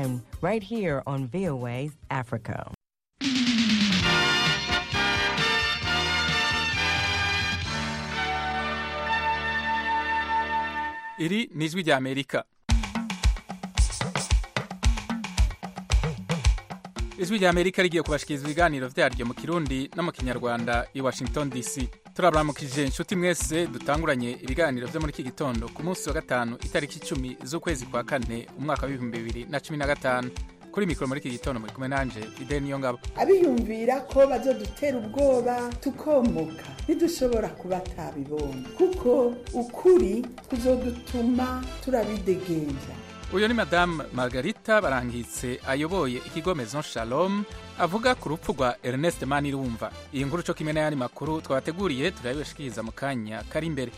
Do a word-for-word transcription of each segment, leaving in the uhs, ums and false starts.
anytime right here on V O A Africa. Iri ni ijwi rya Amerika. Ijwi rya Amerika rigiye kubashikiriza ibiganiro vyaryo mu Kirundi no mu Kinyarwanda i Washington D C. Turabaramukije inshuti mwese dutanguranye ibiganiro vyo muri iki gitondo ku munsi wa gatanu itariki icumi z'ukwezi kwa kane umwaka wa ibihumbi bibiri na cumi na gatanu. Kuri mikoro muri iki gitondo muri kumwe nanje Ide Niyongabo. Abiyumvira ko bazodutera ubwoba tukomoka ntidushobora kuba tabibona kuko ukuri kuzodutuma turabidegenja. Uyo ni Madame Margarita Barangitse ayoboye ikigo Maison Shalom avuga ku rupfu rwa Ernest Manirumva. Iyi nkuru cyo kimwe n'ayandi makuru twabateguriye turabibashikiriza mu kanya kari imbere.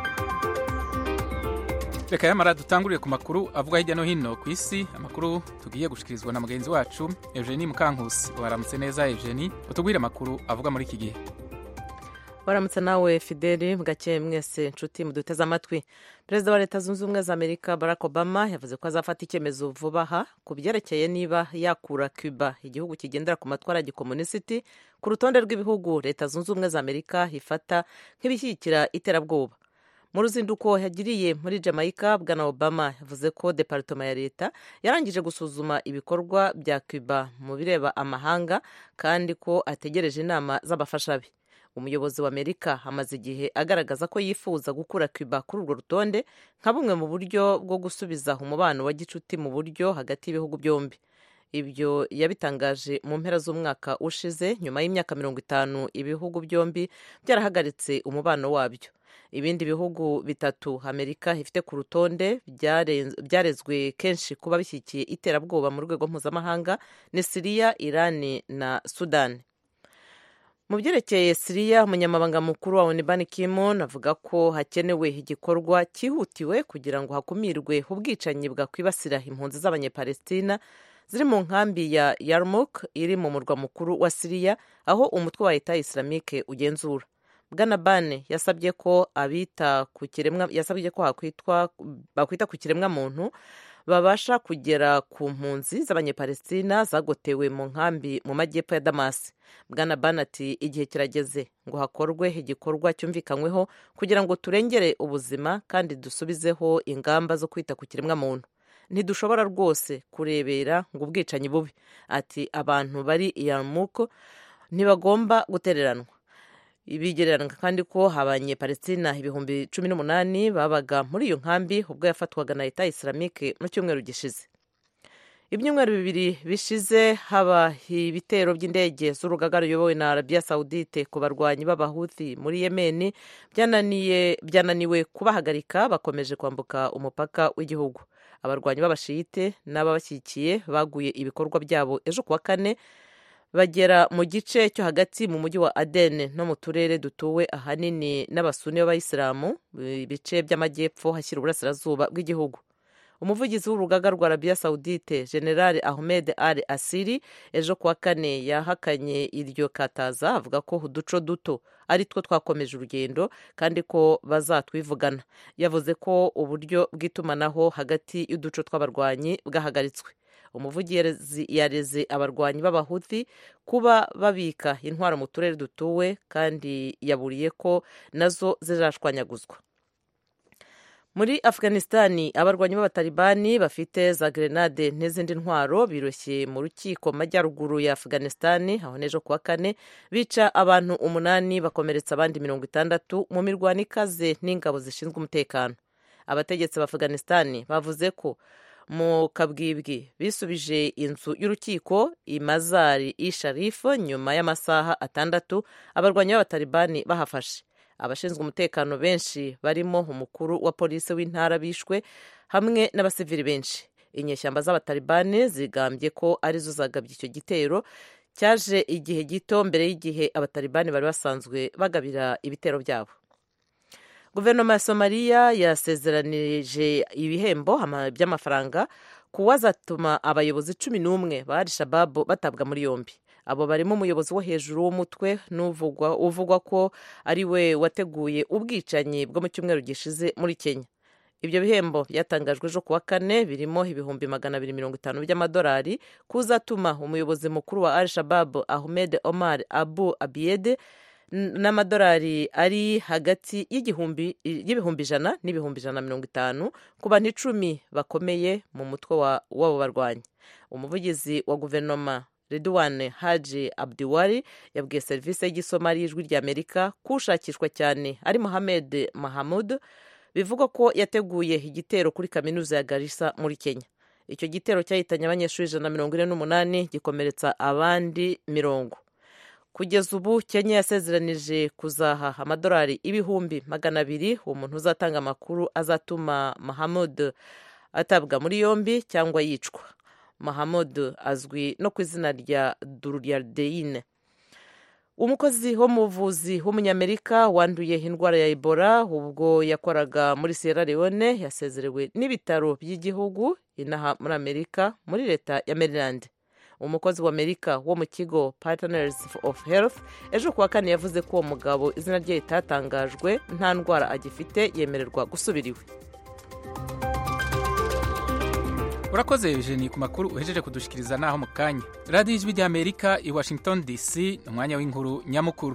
Reka yamara dutanguriye ku makuru avuga hirya no hino ku isi, amakuru tugiye gushikirizwa na mugenzi wacu Eugenie Mukankusi. Waramutse neza Eugenie, utubwire amakuru avuga muri iki gihe. Waramutse nawe Fideli mugake mwese nshuti muduteze amatwi. Perezida wa Leta Zunze Ubumwe za Amerika Barack Obama yavuze ko azafata icyemezo vuba aha ku byerekeye niba yakura Cuba, igihugu kigendera ku matwara ya gikomunisiti, ku rutonde rw'ibihugu Leta Zunze Ubumwe za Amerika ifata nk'ibishyigikira iterabwoba. Mu ruzinduko yagiriye muri Jamaica, Bwana Obama yavuze ko Department ya Leta yarangije gusuzuma ibikorwa bya Cuba mu bireba amahanga kandi ko ategereje inama z'abafasha be. Umuyobozi wa Amerika amaze igihe agaragaza ko yifuza gukura Cuba kuri urwo rutonde nka bumwe mu buryo bwo gusubiza umubano wa gicuti mu buryo hagati y'ibihugu byombi. Ibyo yabitangaje mu mpera z'umwaka ushize nyuma y'imyaka mirongo itanu ibihugu byombi byarahagaritse umubano wabyo. Ibindi bihugu bitatu Amerika ifite ku rutonde byarezwe kenshi kuba bishyigikiye iterabwoba mu rwego mpuzamahanga ni Syria, Iran na Sudan. Mu byerekeye Syria, umunyamabanga mukuru wa O N U Ban Ki-moon avuga ko hakenewe igikorwa cyihutiwe kugira ngo hakumirwe ubwicanyi bwakwibasira impunzi z'abanyepalestina ziri mu nkambi ya Yarmouk iri mu murwa mukuru wa Syria aho umutwe wa Leta Islamique ugenzura. Bwana Ban yasabye ko abita ku kiremwa yasabye ko hakwitwa bakwita ku kiremwa muntu babasha kugera ku mpunzi z'abanyepalestina zagotewe mu nkambi mu majyepfo ya Damas. Bwana Ban ati igihe kirageze ngo hakorwe igikorwa cyumvikanyweho kugira ngo turengere ubuzima kandi dusubizeho ingamba zo kwita ku kiremwa muntu. Ntidushobora rwose kurebera ngo ubwicanyi bubi. Ati abantu bari Yarmouk ntibagomba gutereranwa. Ibigererana kandi ko abanyepalestina ibihumbi cumi n'umunani babaga muri iyo nkambi ubwo yafatwaga na Leta Islamique mu cyumweru gishize. Ibyumweru bibiri bishize haba ibitero by'indege z'urugaga ruyobowe na Arabia Saudite ku barwanyi b'Abahuthi muri Yemen byananiye byananiwe kubahagarika bakomeje kwambuka umupaka w'igihugu. Abarwanyi b'Abashiyite n'ababashyigikiye baguye ibikorwa byabo ejo kuwa kane bagera mu gice cyo hagati mu mujyi wa Aden no mu turere dutuwe ahanini n'abasuni b'abayisilamu, ibice by'amajyepfo hashyira uburasirazuba bw'igihugu. Umuvugizi w'urugaga rwa Arabia Saudite General Ahmed Al Asiri ejo kuwa kane yahakanye iryo kataza avuga ko uduco duto ari two twakomeje urugendo kandi ko bazatwivugana. Yavuze ko uburyo bw'itumanaho hagati y'uduco tw'abarwanyi bwahagaritswe. Umuvugizi yareze abarwanyi b'Abahuthi kuba babika intwaro mu turere dutuwe kandi yaburiye ko nazo zizashwanyaguzwa. Muri Afghanistan, abarwanyi b'Abatalibani bafite za grenade n'izindi ntwaro biroshye mu rukiko majyaruguru ya Afghanistan aho nejo kuwa kane bica abantu umunani bakomeretsa abandi mirongo itandatu mu mirwano ikaze n'ingabo zishinzwe umutekano. Abategetsi ba Afghanistan bavuze ko mu kabwibwi bisubije inzu y'urukiko imazari i-Sharif nyuma y'amasaha atandatu abarwanyi b'Abatalibani bahafashe. Abashinzwe umutekano benshi barimo umukuru wa polisi w'intara bishwe hamwe n'abasivili benshi. Inyeshyamba z'Abatalibani zigambye ko arizo zagabye icyo gitero cyaje igihe gito mbere y'igihe Abatalibani bari basanzwe bagabira ibitero byabo. Guverinoma ya Somalia yasezeranije ibihembo by'amafaranga kuwazatuma abayobozi cumi n'umwe ba Al-Shabaab batabwa muri yombi. Abo barimo umuyobozi wo hejuru w'umutwe n'uvugwa uvugwa ko ari we wateguye ubwicanyi bwo mu cyumweru gishize muri Kenya. ibyo bihembo byatangajwe ejo kuwa kane birimo ibihumbi magana abiri mirongo itanu by'amadolari kuzatuma umuyobozi mukuru wa Al-Shabab Ahmed Omar Abu Abiede n'amadolari ari hagati y'igihumbi y'ibihumbi ijana n'ibihumbi ijana na mirongo itanu ku bantu icumi bakomeye mu mutwe w'abo barwanyi. Umuvugizi wa guverinoma Redouane Haji Abdiwari yabwiye serivisi y'igisomari y'ijwi ry'Amerika ko ushakishwa cyane ari Mohamed Mahamoud bivugwa ko yateguye igitero kuri kaminuza ya Garissa muri Kenya. Icyo gitero cyahitanye abanyeshuri ijana na mirongo ine n'umunani gikomeretsa abandi mirongo. Kugeza ubu Kenya yasezeranije kuzaha amadolari ibihumbi magana abiri umuntu uzatanga amakuru azatuma Mahamoud atabwa muri yombi cyangwa yicwa. Mahamoud azwi no ku izina rya Duryardeine. Umukozi wo mu buvuzi w'umunyamerika wanduye indwara ya Ebola ubwo yakoraga muri Sierra Leone yasezerewe n'ibitaro by'igihugu inaha muri Amerika muri leta ya Maryland. Umukozi wa Amerika wo mu kigo Partners of Health ejo kuwa kane yavuze ko uwo mugabo izina rye ritatangajwe nta ndwara agifite yemererwa gusubira iwe. Urakoze Eugenie ku makuru uhejeje kudushikiriza naho mu kanya. Radio Ijwi ry'Amerika i Washington D C umwanya w'inkuru nyamukuru.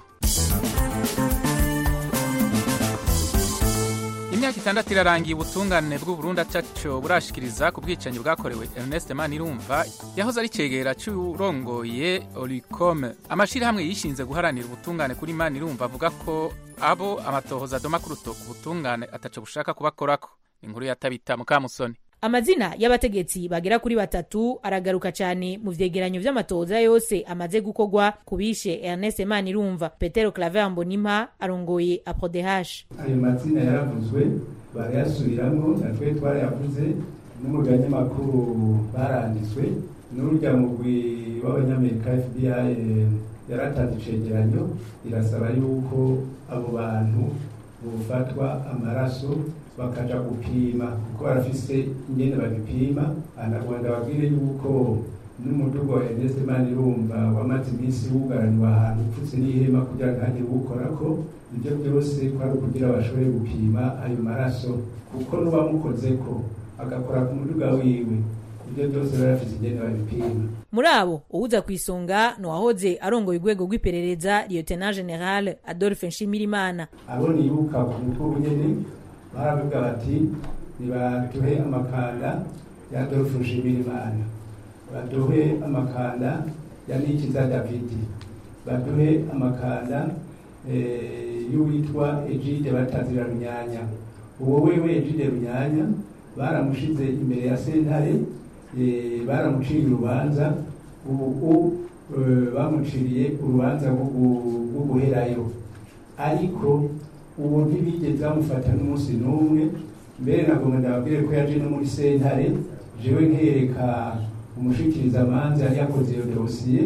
Imyaka itandatu irarangiye ubutungane bw'u Burundi ataco burashikiriza ku bwicanyi bwakorewe Ernest Manirumva yahoze ari cegera cy'urongoye Olicom. Amashirahamwe yishinze guharanira ubutungane kuri Manirumva avuga ko abo amatohoza doma ku rutoke ubutungane ataco bushaka kubakorako. Inkuru ya Tabita Mukamusoni. Amazina y'abategetsi bagera kuri batatu aragaruka cyane mu vyegeranyo vy'amatoza yose amaze gukogwa kubishe Ernest Manirumva. Petero Claver Mbonimpa arongoye A P R O D H. Ayo mazina yaravuzwe barayasubiramwo natwe twarayavuze n'umuganye makuru baranditswe n'urya mugwi w'abanyamerika F B I yaratanze icegeranyo irasaba yuko abo bantu bufatwa amaraso bakaja gupima kuko barafise ingene babipima. Anarwanda babwire yuko n'umudugo wa Ernest Manirumva wamaze iminsi wugaraniwe ahantu upfutse n'ihema kugira ngo hagire uwukorako. Ibyo byose kwari ukugira bashobore gupima ayo maraso kuko n'uwamukozeko agakora ku muduga wiwe. Ibyo byose barafise ingene babipima. Muri abo uwuza kwisonga no wahoze arongoye urwego rw'iperereza Lieutenant General Adolphe Nshimirimana. Abo nibuka ku mutwe nyene baravuga bati nibaduhe amakanda ya Adolphe Nshimirimana, baduhe amakanda ya Nikiza David, baduhe amakanda eh, y'uwitwa Egide Batazira Runyanya. Uwo wewe Egide Runyanya baramushize imbere ya sentare, eh, baramuciye urubanza. Ubu uh, bamuciriye urubanza rwo guherayo, ariko ubu ntibigeze bamufata n'umunsi n'umwe. Mbere nagomba ndababwire ko yaje no muri sentare jewe nkereka umushikiriza amanza yari yakoze iyo dosiye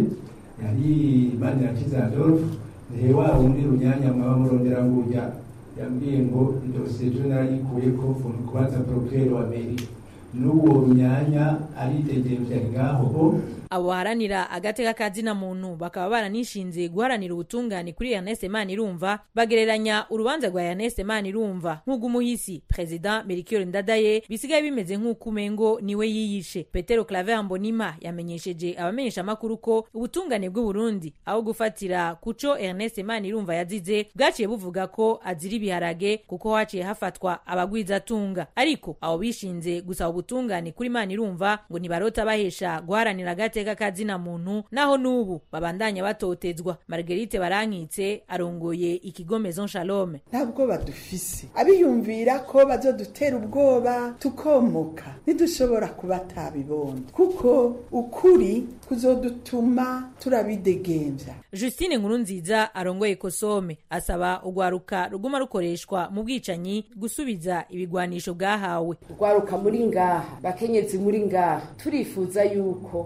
yari Manirakiza Adolphe. Nehe wa wundi Runyanya mwaba murondera ngurya yambwiye ngo idosiye je narayikuyeko kubanza procureur wa mairie. N'uwo Runyanya aritegevye ngaho. Abo haranira agateka kazina muntu bakaba baranishinze guharanira ubutungane kuri Ernest Manirumva bagereranya urubanza rwa Ernest Manirumva nk'ugo umuhisi President Melchior Ndadaye bisigaye bimeze nk'uko umengo niwe yiyishe. Petero Claver Mbonimpa yamenyesheje abamenyesha makuru ko ubutungane bw'u Burundi aho gufatira kuco Ernest Manirumva yazize bwaciye buvuga ko azira ibiharage kuko haciye hafatwa abagwiza tunga, ariko abo bishinze gusa ubutungane kuri Manirumva ngo nibarota bahesha guharanira agateka kazina muntu naho nubu babandanya batotezwa. Marguerite Barankitse arongoye ikigo Maison Shalom. Ntabwo badufise abiyumvira ko bazodutera ubwoba tukomoka nidushobora kuba tabibona kuko ukuri kuzodutuma turabidegenja. Justine Nkurunziza arongoye Kosome asaba ugwaruka ruguma rukoreshwa mu bwicanyi gusubiza ibigwanisho bwahawe. Ugwaruka muri ngaha bakenyezi muri ngaha turifuza yuko amara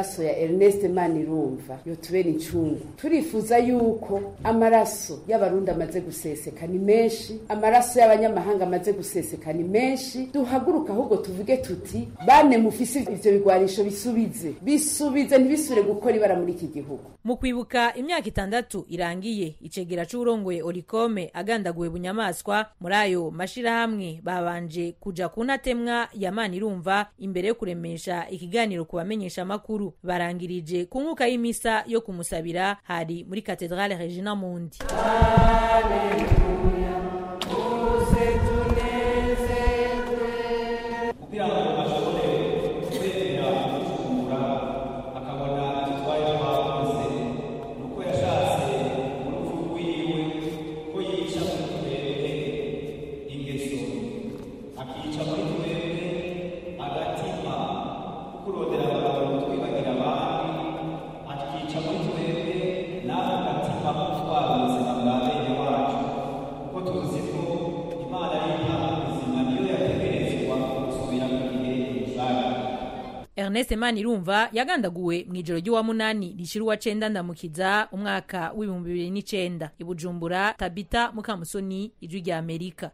amaraso ya Ernest Manirumva yotubera incungu. Turifuza yuko amaraso y'abarundi amaze guseseka ni menshi, amaraso y'abanyamahanga amaze guseseka ni menshi. Duhaguruka ahubwo tuvuge tuti bane mufise ivyo bigwanisho bisubize bisubize ntibisure gukora ibara muri iki gihugu. Mu kwibuka imyaka itandatu irangiye icegera c'urongoye Orikome agandaguwe bunyamaswa, muri ayo mashirahamwe babanje kuja ku ntatemwa ya Manirumva imbere yo kuremesha ikiganiro ku bamenyesha amakuru. Barangirije ku nkuka y'imisa yo kumusabira hari muri Cathedrale Regina Mundi. Haleluya, ose tunezerwe. Kugira ngo bashobore kwegera kucungura akabona itwaye twakoze nuko yashatse urupfu rwiwe ko yica muri twebwe ingeso, akica muri twebwe agatima kurondera abantu twibagira abandi, akica muri twebwe n'ako gatima kutwara ubuzima bwa bene wacu, kuko tuzi ko Imana y'inka ubuzima niyo yategerezwa gusubira mu gihe cy'ubuzima. Ernest Manirumva yagandaguwe mu ijoro ry'uwa munani rishira uwa cenda ndamukiza umwaka w'ibihumbi bibiri n'icenda i Bujumbura. Tabita Mukamusoni, Ijwi rya Amerika.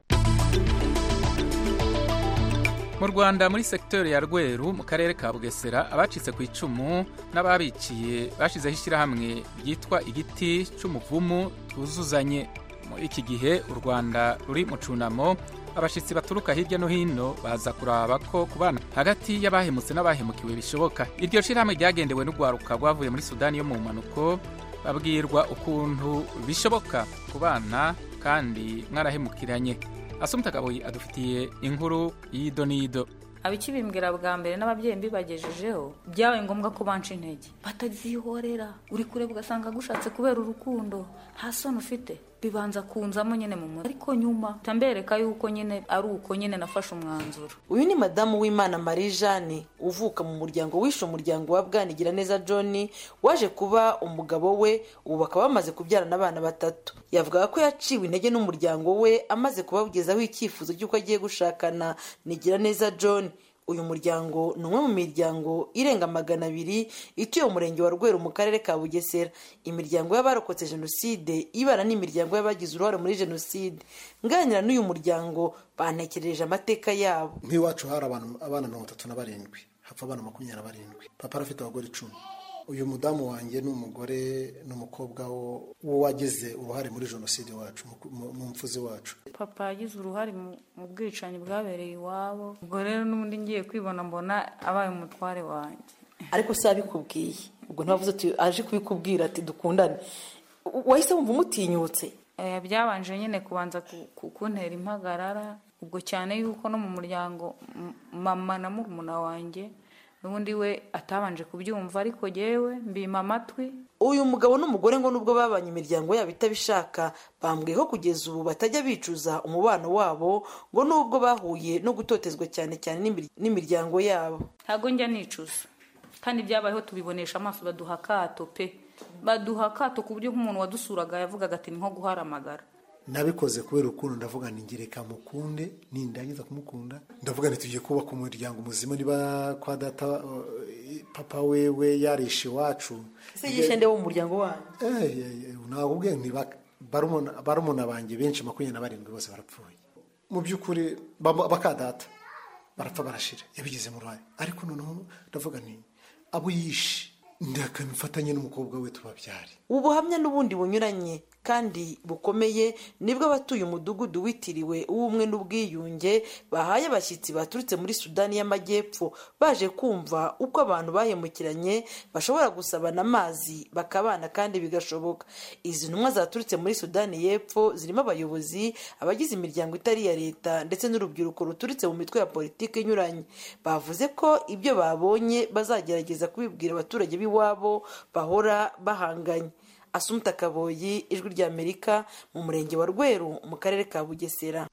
Mu Rwanda muri sektori ya Rweru mu karere ka Bugesera abacitse ku icumu n'ababiciye bashizeho ishyirahamwe ryitwa igiti c'umuvumu twuzuzanye. Muri iki gihe u Rwanda ruri mu cunamo, abashitsi baturuka hirya no hino baza kuraba ko kubana hagati y'abahemutse n'abahemukiwe bishoboka. Iryo shirahamwe ryagendewe n'ugwaruka rwavuye muri Sudani yo mu manuko, babwirwa ukuntu bishoboka kubana kandi mwarahemukiranye. Asumta Kaboyi adufitiye inkuru y'idonido. Abikibimbwira bwa mbere n'ababyeyi mbibagejejeho byabaye ngombwa ko banca intege, batazihorera uri kure ugasanga gushatse kubera urukundo nta soni ufite, bibanza kunzamo nyene mu mutwe, ariko nyuma tambereka yuko nyene ari uko nyene nafashe umwanzuro. Uyu ni madamu w'Imana Marie Jeanne uvuka mu muryango wishe umuryango wa Bwanigira neza John waje kuba umugabo we, ubu bakaba bamaze kubyarana abana batatu. Yavuga ko yaciwe intege n'umuryango we amaze kubabugezaho icyifuzo cy'uko agiye gushakana Nigira neza John. Uyu muryango ni umwe mu miryango irenga magana abiri ituye mu murenge wa Rweru mu karere ka Bugesera. Imiryango y'abarokotse jenoside ibana n'imiryango y'abagize uruhare muri jenoside. Nganira n'uyu muryango bantekereje amateka yabo. Nk'iwacu hari abantu abana mirongo itatu na barindwi, hapfa abana makumyabiri na barindwi. Papa arafite abagore icumi. Uyu mudamu wanjye n'umugore n'umukobwa wo wagize uruhare muri jenoside wacu mu mfuzi wacu. Papa yagize uruhare mu bwicanyi bwabereye iwabo, ubwo rero n'undi ngiye kwibona mbona abaye umutware wanjye. Ariko sabikubwiye ubwo ntavuze ati aje kubikubwira ati dukundane, wahise wumva umutinyutse? Eh, byabanje nyine kubanza kuntera impagarara, ubwo cyane yuko no mu muryango mama na murumuna wanjye n'ubundi we atabanje kubyumva, ariko yewe mbima amatwi. Uyu mugabo n'umugore ngo nubwo babanye imiryango yabo itabishaka, bambwiye ko kugeza ubu batajya bicuza umubano wabo, ngo nubwo bahuye no gutotezwa cyane cyane n'imiryango yabo. Ntago njya nicuza, kandi byabayeho tubibonesha amaso, baduha akato pe, baduha akato ku buryo nk'umuntu wadusuraga yavugaga ati ni nko guharamagara. Nabikoze kubera ukuntu ndavuga ningireka mukunde, nindangiza kumukunda ndavuga nitugiye kubaka umuryango muzima, niba kwa data uh, papa wewe yarishe wacu sije nde wo muryango wanyu. Eh nagubwe nti barumona barumona banje benshi makumyabiri na barindwi bose barapfuye. Mu byukuri bakadata barapfa barashira yabigize mu rwaye, ariko noneho ndavuga nti abo yishe ndakamfatanye n'umukobwa we tubabyari. Ubuhamya n'ubundi bunyuranye kandi bukomeye nibwo abatuye umudugudu witiriwe uw'ubumwe n'ubwiyunge bahaye abashyitsi baturutse muri Sudani y'Amajyepfo, baje kumva uko abantu bahemukiranye bashobora gusabana amazi bakabana kandi bigashoboka. Izi ntumwa zaturutse muri Sudani y'Epfo zirimo abayobozi, abagize imiryango itari ya leta ndetse n'urubyiruko ruturutse mu mitwe ya politiki inyuranye. Bavuze ko ibyo babonye bazagerageza kubibwira abaturage b'iwabo bahora bahanganye. Asumta Kaboyi, Ijwi rya Amerika, mu murenge wa Rweru mu karere ka Bugesera.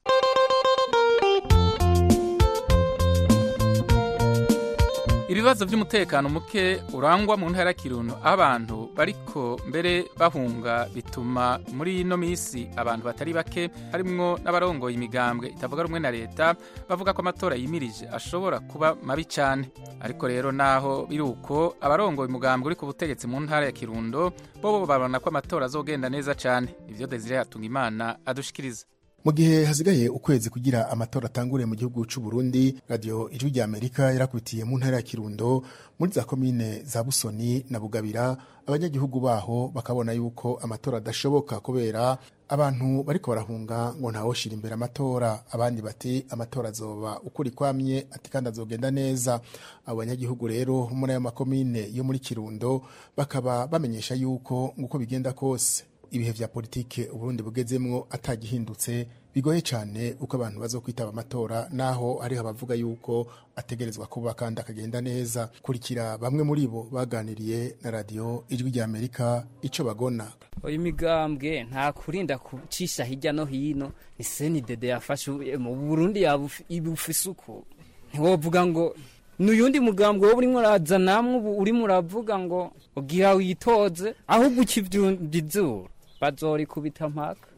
ibibazo by'umutekano muke urangwa mu ntara ya Kirundo aho abantu bariko mbere bahunga bituma muri ino misi abantu batari bake harimwo n'abarongoye imigambwe itavuga rumwe na leta bavuga ko amatora yimirije ashobora kuba mabi cyane. Ariko rero naho biruko abarongoye umugambwe uri ku butegetsi mu ntara ya Kirundo bo babona ko amatora azogenda neza cyane. Ivyo Desire Hatungimana adushikiriza. Mu gihe hasigaye ukwezi kugira amatora atangure mu gihugu cy'u Burundi, radio Ijwi rya Amerika yarakubitiye mu ntara ya Kirundo muri za komine za Busoni na Bugabira. Abanyagihugu baho bakabona yuko amatora adashoboka kubera abantu bariko barahunga ngo ntawoshira imbere amatora. Abandi bati amatora azoba ukuri kwamye ati kandi azogenda neza. Abanyagihugu rero muri ayo makomine yo muri Kirundo bakaba bamenyesha yuko nguko bigenda kose ibihe vya politike Uburundi bugezemwo atagihindutse bigoye cyane uko abantu bazokwitaba amatora, naho ari abavuga yuko ategerezwa kuba kandi akagenda neza. Kurikira bamwe muri bo baganiriye na radio Ijwi rya Amerika ico bagona. Oyi migambwe nta kurinda kucisha hirya no hino, ni seni dede yafashe mu Burundi yabufise uko ntiwovuga ngo nuyundi mugambwe wo burimo raza namwe uri muravuga ngo ugira witoze ahubwo ukivyundizura bazori kubita mpaka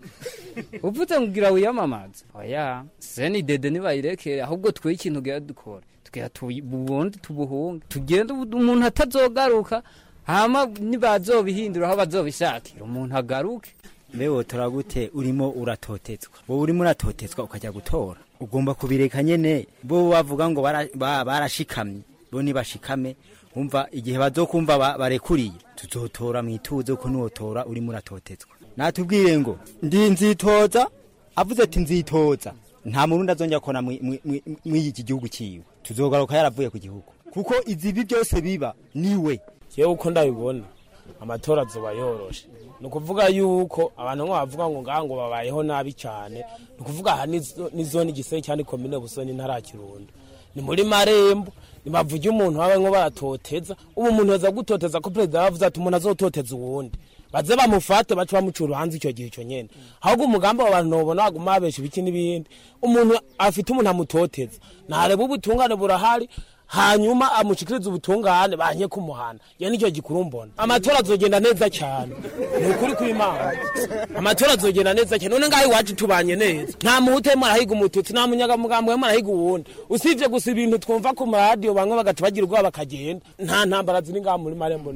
uvuze ngira wiyamamaza. Oya seni dede nibayirekere, ahubwo twe ikintu gya dukora tugira tubundi tubuhunga tugenda umuntu atazogaruka, hama nibazobihindura aho bazobishakira umuntu agaruke. Bewo turagute urimo uratotetswa, wowe urimo uratotetswa ukajya gutora, ugomba kubireka nyene. Bo bavuga ngo barashikamye, bo nibashikame umva igihe bazokumva barekuriye tuzotora mwituze uko nuwotora uri muratotetswa. Natubwire ngo ndi nzitoza, avuze ati nzitoza, nta murundi azongera kona mw'iki gihugu ciwe, tuzogaruka yaravuye ku gihugu kuko izibi byose biba niwe. Yewe uko ndabibona amatora azoba yoroshe, nukuvuga yuko abantu ngo bavuga ngo ngango babayeho nabi cyane, nukuvuga aha ni zone Gisenyi cyane komine Busoni ntara Kirundo, ni muri Marembo nibavuga umuntu wawe ngo baratoteza. Ubu umuntu aza gutoteza ko president yavuze ati umuntu azototeza uwundi baze bamufate bacu bamucura hanze icyo gihe cyo nyene. Ahubwo umugambo w'abantu nobona aguma abesha biki n'ibindi, umuntu afite umuntu amutoteza nareba ubutungane burahari, hanyuma amushikiriza ubutungane banye kumuhana. Yani icyo gikuru mbona amatora azogenda neza cyane, nukuri kw'Imana amatora azogenda neza cyane. None ngaho iwacu tubanye neza, nta muhute marahiga umututsi, nta munyaga mugambo marahiga uwundi, usivye gusa ibintu twumva ku radio bamwe bagati bagira ubwo bakagenda, nta ntambara ziri ngaho muri Marembo.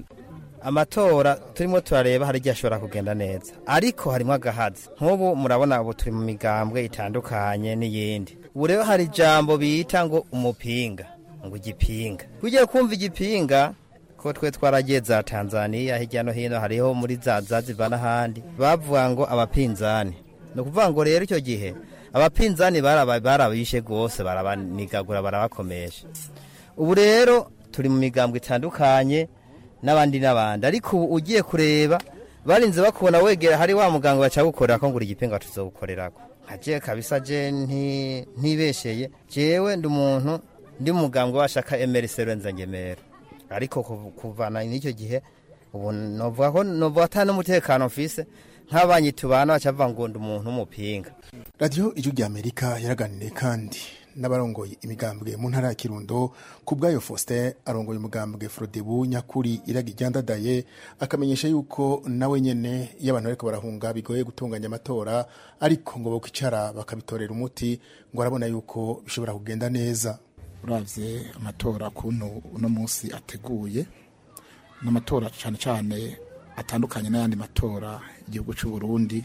Amatora turimo turareba hari cyashobora kugenda neza, ariko harimo agahazi. Nk'ubu murabona ubu turi mu migambwe itandukanye n'iyindi. Ubu rero hari jambo bita ngo umupinga ngo igipinga. Kugiye kumva igipinga ko twe twaragiye za Tanzania hirya no hino, hariho muri za Zanzibar n'ahandi bavuga ngo abapinzani. No kuvuga ngo rero icyo gihe abapinzani barabishe gose, barabanigagura barabakomesha. Ubu rero turi mu migambwe itandukanye n'abandi n'abandi, ariko ugiye kureba barinze bakubona wegera hari wa muganga bacagukorera ko ngura igipinga tuzogukorerako. Aje kabisa je nti ntibesheye jewe ndi umuntu ndi mugambwe washaka Emerse Renza Ngemera, ariko kuvana n'icyo gihe ubu novuga ko novuga atana umutekano mfise nk'abanyi tubana bacava ngo ndi umuntu umupinga. Radio Ijwi rya Amerika yaraganiriye kandi n'abarongoye imigambwe mu ntara ya Kirundo. Kubwayo Faustin arongoye umugambwe Frodebu nyakuri Iragi Ryandadaye akamenyesha yuko nawe nyene y'abantu bariko barahunga bigoye gutunganya amatora, ariko ngo bokicara bakabitorera umuti ngo arabona yuko bishobora kugenda neza. Uravye amatora kuntu uno munsi ateguye n'amatora cyane cyane atandukanye n'ayandi matora igihugu cy'u Burundi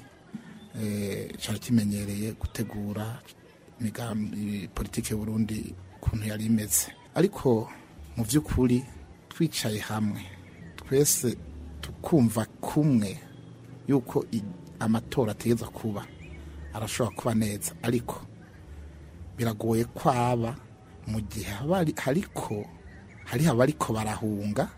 eh cyari kimenyereye gutegura migambi politike y'u Burundi kuntu yari imeze. Ariko mu by'ukuri twicaye hamwe twese tukumva kumwe yuko amatora ategeza kuba arashobora kuba neza, ariko biragoye kwaba mu gihe hariko hari abariko barahunga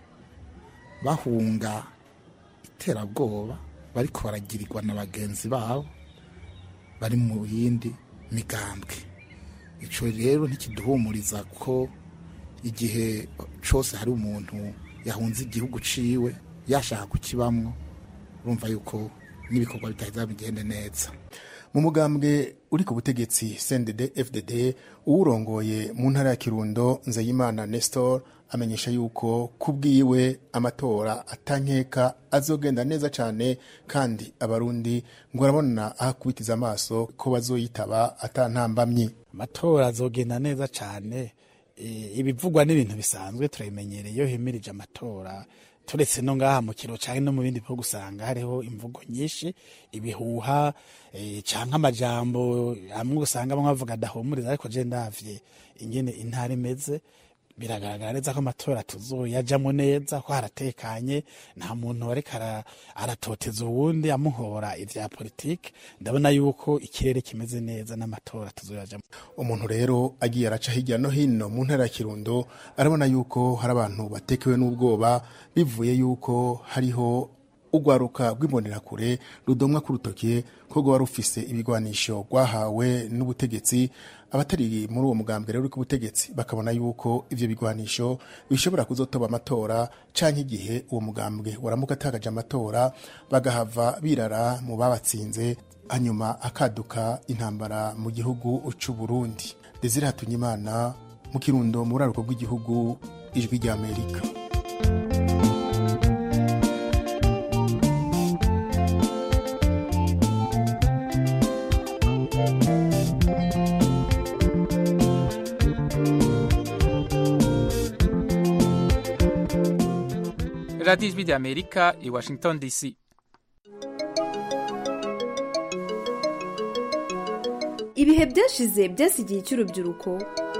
bahunga iterabwoba, bariko baragirirwa na bagenzi babo bari mu yindi migambwe. Ico rero ntikiduhumuriza ko igihe cyose hari umuntu yahunze igihugu ciwe yashaka kukibamwo, urumva yuko n'ibikorwa bitaheza bigende neza. mu mugambwe uri ku butegetsi C N D D F D D uwurongoye mu ntara ya Kirundo Nzeyimana Nestor amenyesha yuko kubwiwe amatora atankeka azogenda neza cyane kandi abarundi ngo arabona ahakubitiza amaso ko bazoyitaba atantambamye. Amatora azogenda neza cyane, ibivugwa n'ibintu bisanzwe turabimenyereye iyo himirije amatora, turetse no ngaha mu kiro cyane no mu bindi bihugu usanga hariho imvugo nyinshi, ibihuha e, canke amajambo amwe usanga bamwe bavuga dahumuriza, ariko je ndavye ingene intare imeze biragaragara neza ko amatora tuzoyajamo neza, ko haratekanye, nta muntu ariko aratoteza uwundi amuhora ivya politike. Ndabona yuko ikirere kimeze neza n'amatora tuzoyajamo. Umuntu rero agiye araca hirya no hino mu ntara ya Kirundo arabona yuko hari abantu batekewe n'ubwoba bivuye yuko hariho ugwaruka rw'imbonerakure rudomwa ku rutoke ko rwari rufise ibigwanisho rwahawe n'ubutegetsi. Abatari muri uwo mugambwe rero uri ku butegetsi bakabona yuko ivyo bigwanisho bishobora kuzotoba amatora canke igihe uwo mugambwe waramuka atagaje amatora bagahava birara mu babatsinze, hanyuma akaduka intambara mu gihugu c'u Burundi. Desire Hatunyimana mu Kirundo mu buraruko bw'igihugu, Ijwi rya Amerika. Radio Ijwi rya Amerika i Washington D C. Ibihe byashize byasigiye cy'urubyiruko.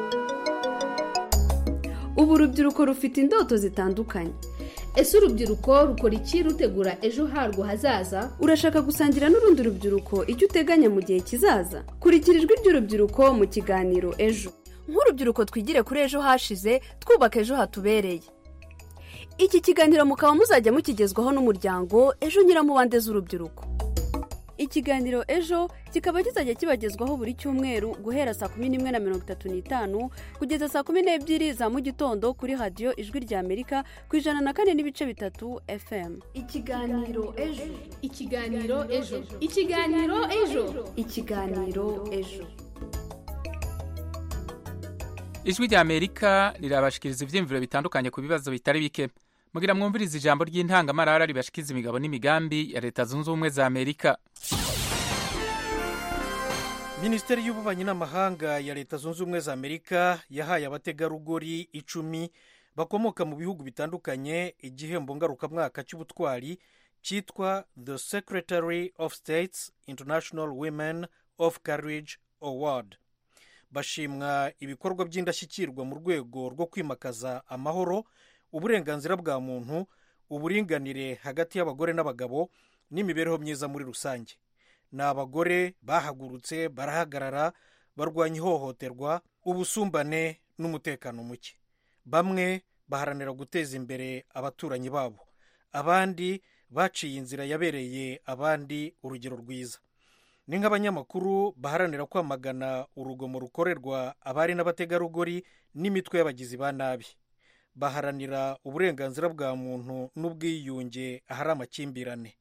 Ubu urubyiruko rufite indoto zitandukanye. Ese urubyiruko rukora iki rutegura ejo harwo hazaza? Urashaka gusangira n'urundi rubyiruko icyo uteganya mu gihe kizaza? Kurikira ijwi ry'urubyiruko mu kiganiro Ejo. Nk'urubyiruko twigire kuri ejo hashize, twubaka ejo hatubereye. Iki kiganiro mukaba muzajya mukigezwaho n'umuryango Ejo Nyiramubande z'urubyiruko. Ikiganiro Ejo kikaba kizajya kibagezwaho buri cyumweru guhera saa kumi n'imwe na mirongo itatu n'itanu kugeza saa kumi n'ebyiri za mu gitondo kuri radio Ijwi rya Amerika ku ijana na kane n'ibice bitatu F M. Ikiganiro Ejo. Ikiganiro Ejo. Ikiganiro Ejo. Ikiganiro Ejo. Ijwi rya Amerika rirabashikiriza ivyimviro bitandukanye ku bibazo bitari bike. Mugira mwumviriza ijambo ry'intangamarara ribashikiza imigabo n'imigambi ya Leta Zunze Ubumwe za Amerika. Minisiteri y'Ububanyi n'Amahanga ya Leta Zunze Ubumwe za Amerika yahaye abategarugori icumi bakomoka mu bihugu bitandukanye igihembo ngarukamwaka cy'ubutwari cyitwa The Secretary of State's International Women of Courage Award. Bashimwa ibikorwa by'indashyikirwa mu rwego rwo kwimakaza amahoro, uburenganzira bwa muntu, uburinganire hagati y'abagore n'abagabo n'imibereho myiza muri rusange. Ni abagore bahagurutse barahagarara barwanya ihohoterwa, ubusumbane n'umutekano muke. Bamwe baharanira guteza imbere abaturanyi babo, abandi baciye inzira yabereye abandi urugero rwiza. Ni nk'abanyamakuru baharanira kwamagana urugomo rukorerwa abari n'abategarugori n'imitwe y'abagizi ba nabi. Baharanira uburenganzira bwa muntu n'ubwiyunge ahari amakimbirane.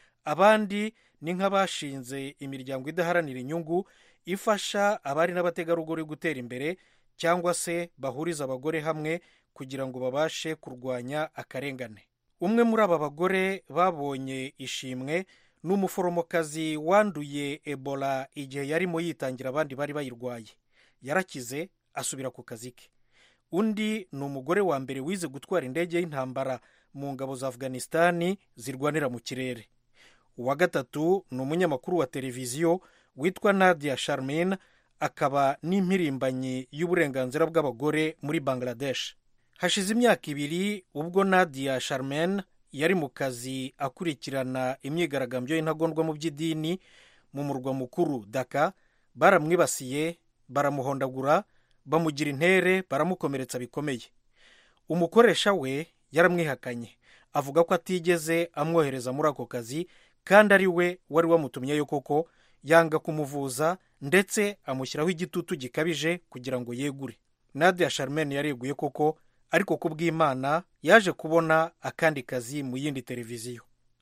Abandi ni nk'abashinze imiryango idaharanira inyungu ifasha abari n'abategarugori gutera imbere, cyangwa se bahuriza abagore hamwe kugira ngo babashe kurwanya akarengane. Umwe muri aba bagore babonye ishimwe n'umuforomokazi wanduye Ebola igihe yarimo yitangira abandi bari bayirwaye. Yarakize asubira ku kazi ke. Undi ni umugore wa mbere wize gutwara indege y'intambara mu ngabo za Afghanistan zirwanira mu kirere. Uwa gatatu ni umunyamakuru wa televiziyo witwa Nadia Sharmin, akaba n'impirimbanyi y'uburenganzira bw'abagore muri Bangladesh. Hashize imyaka ibiri ubwo Nadia Sharmin yari mu kazi akurikirana imyigaragambyo y'intagondwa mu by'idini mu murwa mukuru Dhaka, baramwibasiye, baramuhondagura, bamugira intere, baramukomeretsa bikomeye. Umukoresha we yaramwihakanye, avuga ko atigeze amwohereza muri ako kazi kandi ari we wari wamutumyeyo koko, yanga kumuvuza ndetse amushyiraho igitutu gikabije kugira ngo yegure. Nadia Sharmin yareguye koko, ariko kubw'Imana yaje kubona akandi kazi mu yindi televiziyo.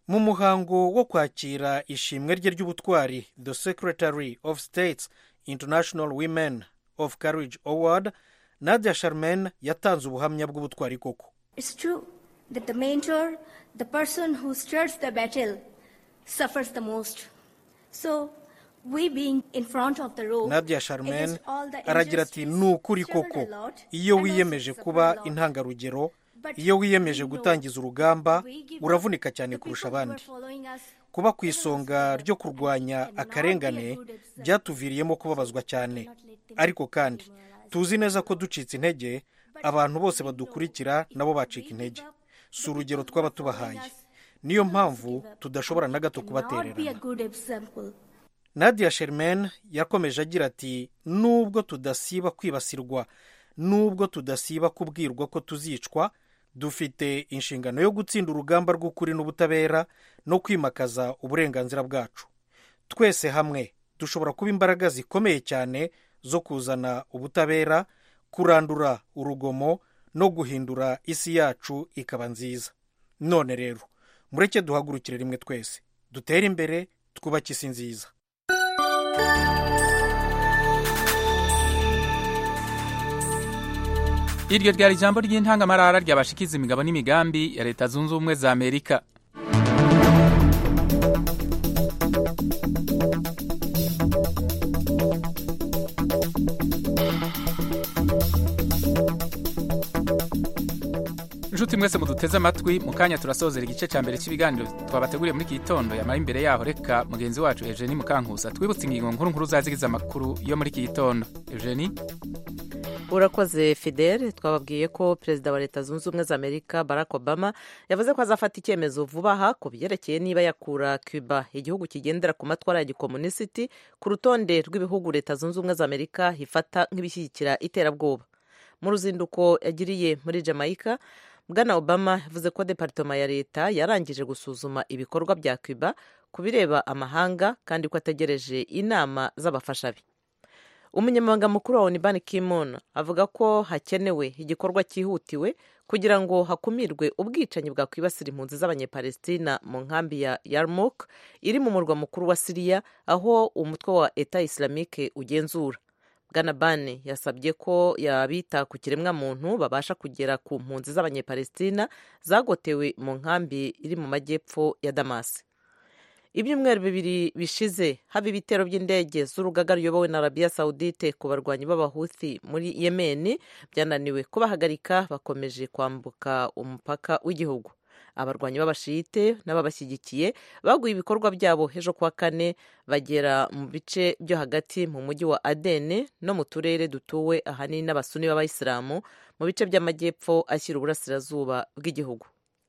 mu muhango wo kwakira ishimwe rye ry'ubutwari the Secretary of State's International Women of Courage Award, Nadia Sharman yatanze ubuhamya bw'ubutwari koko. It's true that the mentor, the person who stirs the battle, suffers the most. So we being in front of the row, Nadia Sharman aragira ati ni ukuri koko iyo wiyemeje kuba intangarugero, iyo wiyemeje gutangiza urugamba uravunika cyane kurusha abandi. Kuba ku isonga ryo kurwanya akarengane byatuviriyemo kubabazwa cyane, ariko kandi tuzi neza ko ducitse intege abantu bose badukurikira nabo bacika intege. Si urugero twaba tubahaye, niyo mpamvu tudashobora na gato kubatererana. Nadia Sharman yakomeje agira ati nubwo tudasiba kwibasirwa, nubwo tudasiba kubwirwa ko tuzicwa, dufite inshingano yo gutsinda urugamba rw'ukuri n'ubutabera no kwimakaza uburenganzira bwacu. Twese hamwe dushobora kuba imbaraga zikomeye cyane zo kuzana ubutabera, kurandura urugomo no guhindura isi yacu ikaba nziza. None rero mureke duhagurukire rimwe twese dutere imbere, twubake isi nziza. Iryo ryari ijambo ry'intangamarara ryabashikiza imigabo n'imigambi ya Leta Zunze Ubumwe za Amerika. Nshuti mwese muduteze amatwi, mu kanya turasozera igice cya mbere cy'ibiganiro twabateguriye muri iki gitondo. Yamara imbere yaho reka mugenzi wacu Eugenie Mukankusa twibutse ingingo nkuru nkuru zazigize amakuru yo muri iki gitondo. Eugenie. Urakoze Fidel. Twababwiye ko perezida wa Leta Zunze Ubumwe za Amerika Barack Obama yavuze ko azafata icyemezo vuba aha ku byerekeye niba yakura Cuba, igihugu kigendera ku matwara ya gikomunisiti, ku rutonde rw'ibihugu Leta Zunze Ubumwe za Amerika ifata nk'ibishyigikira iterabwoba. Mu ruzinduko yagiriye muri Jamaica, Bwana Obama yavuze ko departema ya leta yarangije gusuzuma ibikorwa bya Cuba ku bireba amahanga kandi ko ategereje inama z'abafasha be. Umunyamabanga mukuru wa O N U Ban Ki-moon avuga ko hakenewe igikorwa cyihutiwe kugira ngo hakumirwe ubwicanyi bwa kwibasira impunzi z'abanyepalestina mu nkambi ya Yarmouk iri mu murwa mukuru wa Syria, aho umutwe wa Etat Islamique ugenzura. Bwana Ban yasabye ko yabita ku kiremwa muntu babasha kugera ku mpunzi z'abanyepalestina zagotewe mu nkambi iri mu majyepfo ya Damas. Ibyumweru bibiri bishize haba ibitero by'indege z'urugaga ruyobowe na Arabia Saudite ku barwanyi b'abahuthi muri Yemen byananiwe kubahagarika, bakomeje kwambuka umupaka w'igihugu. Abarwanyi b'abashiyite n'ababashyigikiye baguye ibikorwa byabo ejo kuwa kane, bagera mu bice byo hagati mu mujyi wa Aden no mu turere dutuwe ahanini n'abasuni b'abayisilamu mu bice by'amajyepfo ashyira uburasirazuba bw'igihugu.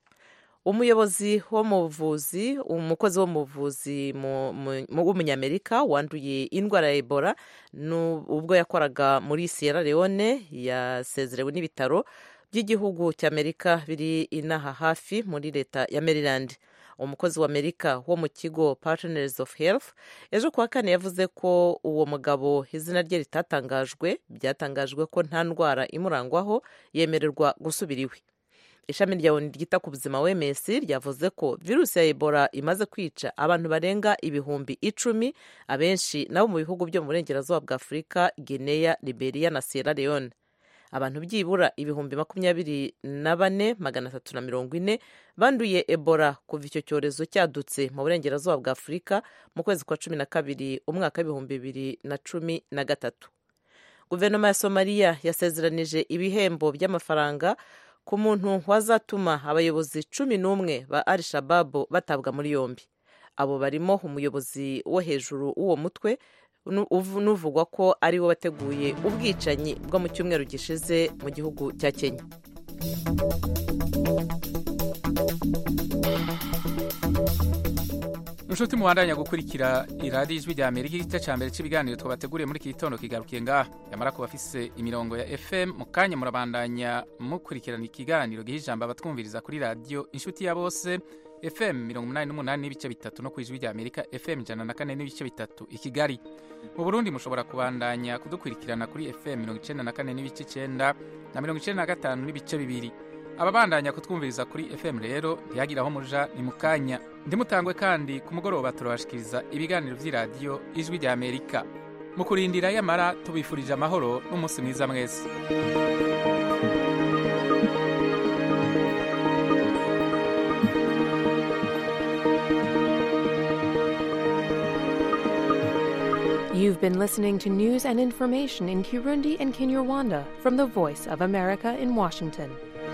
Umuyobozi wo mu buvuzi, umukozi wo mu buvuzi w'umunyamerika wanduye indwara ya Ebola ubwo yakoraga muri Sierra Leone yasezerewe n'ibitaro by'igihugu cy'Amerika biri inaha hafi muri leta ya Maryland. Umukozi wa Amerika wo mu kigo Partners of Health ejo kuwa kane yavuze ko uwo mugabo izina rye ritatangajwe, byatangajwe ko nta ndwara imurangwaho, yemererwa gusubira iwe. Ishami rya O N U ryita ku buzima W M S ryavuze ko virusi ya Ebola imaze kwica abantu barenga ibihumbi icumi, abenshi nabo mu bihugu byo mu burengerazuba bwa Afurika, Guinea, Liberia na Sierra Leone. Abantu byibura ibihumbi makumyabiri na bane magana atatu na mirongo ine banduye Ebola kuva icyo cyorezo cyadutse mu burengerazuba bwa Afurika mu kwezi kwa cumi na kabiri umwaka w'ibihumbi bibiri na cumi na gatatu. Guverinoma ya Somalia yasezeranije ibihembo by'amafaranga ku muntu wazatuma abayobozi cumi n'umwe ba Al-Shabaab batabwa muri yombi. Abo barimo umuyobozi wo hejuru w'uwo mutwe n'uvugwa ko ari we wateguye ubwicanyi bwo mu cyumweru gishize mu gihugu cya Kenya. Nshuti muhandanya gukurikira iradiyo Ijwi rya Amerika, igice cya mbere cy'ibiganiro twabateguriye muri iki gitondo kigarukiye ngaha. Yamara kuba afise imirongo ya F M mu kanya murabandanya mukurikirana ikiganiro giha ijambo abatwumviriza kuri radiyo Inshuti ya Bose F M mirongo umunani n'umunani n'ibice bitatu no ku Ijwi rya Amerika F M ijana na kane n'ibice bitatu i Kigali. Mu Burundi mushobora kubandanya kudukurikirana kuri F M mirongo icyenda na kane n'ibice icyenda na mirongo icyenda na gatanu n'ibice bibiri. ababandanya kutwumviriza kuri F M rero ntiyagira aho muja ni mukanya ndimutangwe kandi ku mugoroba turabashikiriza ibiganiro vy'iradiyo ijwi rya Amerika mu kurindira yamara tubifurije amahoro n'umunsi mwiza mwese. You've been listening to news and information in Kirundi and Kinyarwanda from the Voice of America in Washington.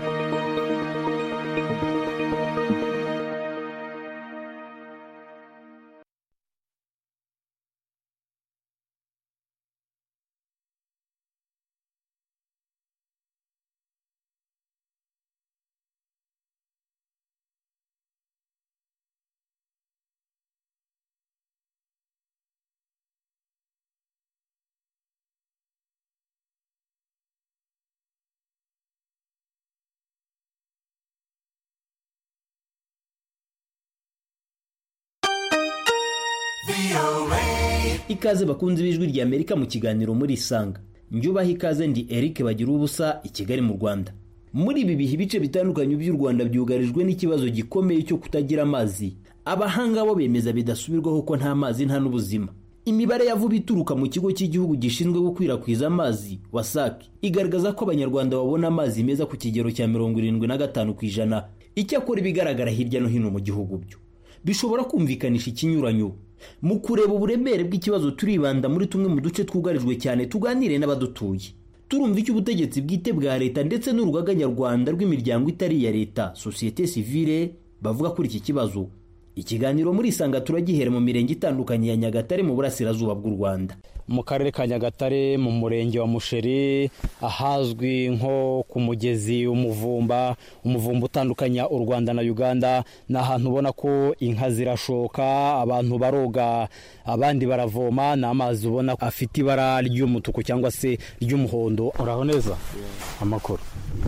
Ikaze bakunzi b'ijwi rya Amerika mu kiganiro muri Isanga. Njyubaha ikaze ndi Eric Bagira ubusa i Kigali mu Rwanda. Muri ibi bihe ibice bitandukanye by'u Rwanda byugarijwe n'ikibazo gikomeye cyo kutagira amazi. Abahanga bo bemeza bidasubirwaho ko nta mazi nta n'ubuzima. Imibare yavuba ituruka mu kigo cy'igihugu gishinzwe gukwirakwiza amazi WASAC igaragaza ko abanyarwanda babona amazi meza ku kigero cya mirongo irindwi na gatanu ku ijana. Icyakora ibigaragara hirya no hino mu gihugu byo bishobora kumvikanisha ikinyuranyo. Mu kureba uburemere bw'ikibazo turibanda muri tumwe mu duce twugarijwe cyane tuganire n'abadutuye. Turumva icyo ubutegetsi bwite bwa leta ndetse n'urugaga nyarwanda rw'imiryango itari ya leta societe civile bavuga kuri iki kibazo. Ikiganiro muri Isanga turagihere mu mirenge itandukanye ya Nyagatare mu burasirazuba bw'u Rwanda. Mu karere ka Nyagatare mu murenge wa Musheri ahazwi nko ku mugezi umuvumba umuvumba utandukanya u Rwanda na Uganda na ahantu ubona ko inka zirashoka abantu baroga abandi baravoma na amazi ubona afite ibara ry'umutuku cyangwa se ry'umuhondo. Uraho neza amakuru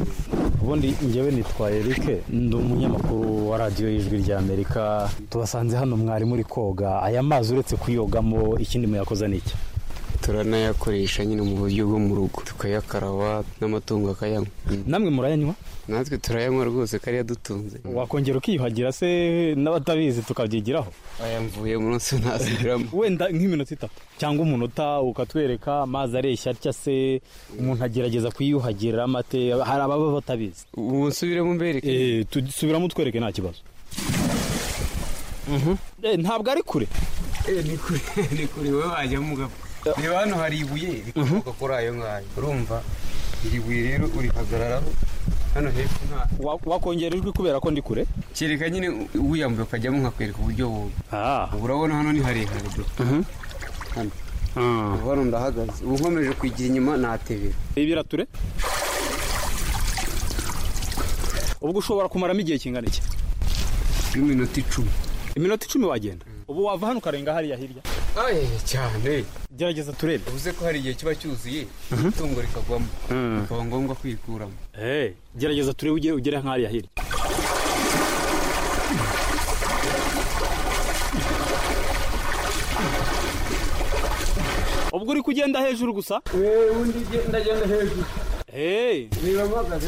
ubundi njyewe nitwaye Eric ndi umunyamakuru wa radio y'ijwi rya Amerika. Tubasanze hano mwari muri koga aya mazi uretse kuyogamo ikindi muyakoza niki? Turanayakoresha nyine mu buryo bwo mu rugo tukayakaraba n'amatungo akayanywa. Namwe murayanywa? Natwe turayanywa rwose kari yadutunze. Wakongera ukiyuhagira se n'abatabizi tukabyigiraho? Aya mvuye munsi nasubiramo. Wenda nk'iminota itatu cyangwa umunota ukatwereka amazi areshya atya se umuntu agerageza kuyuhagira amate hari ababa batabizi. Ubu nsubiremo mbereke. Eh tusubiramo twereke nta kibazo. Mhm. Eh ntabwo ari kure. Eh ni kure ni kure we wajya mugabo. Niba hano hari ibuye rikomoka kuri ayo ngayo urumva iri buye rero urihagararaho hano hepfo nta wakongera ijwi kubera ko ndi kure kereka nyine wiyambuye ukajyamo nkakwereka uburyo wowe. Ah urabona hano ni harehare mhm hano ah hano ndahagaze ubu nkomeje kwigira inyuma natebera ibirature. Ubwo ushobora kumaramo igihe kingana iki? Iminota icumi. Iminota icumi wagenda ubu wava hano ukarenga hariya hirya? Aye cyane. Gerageza turebe. Uvuze ko hari igihe kiba cyuzuye itungo rikagwamo bikaba ngombwa kwikuramo. Eh gerageza turebe ugere ugere nk'hariya hirya. Ubwo uri kugenda hejuru gusa? Eh undi ndagenda hejuru. Eh niba mpagaze.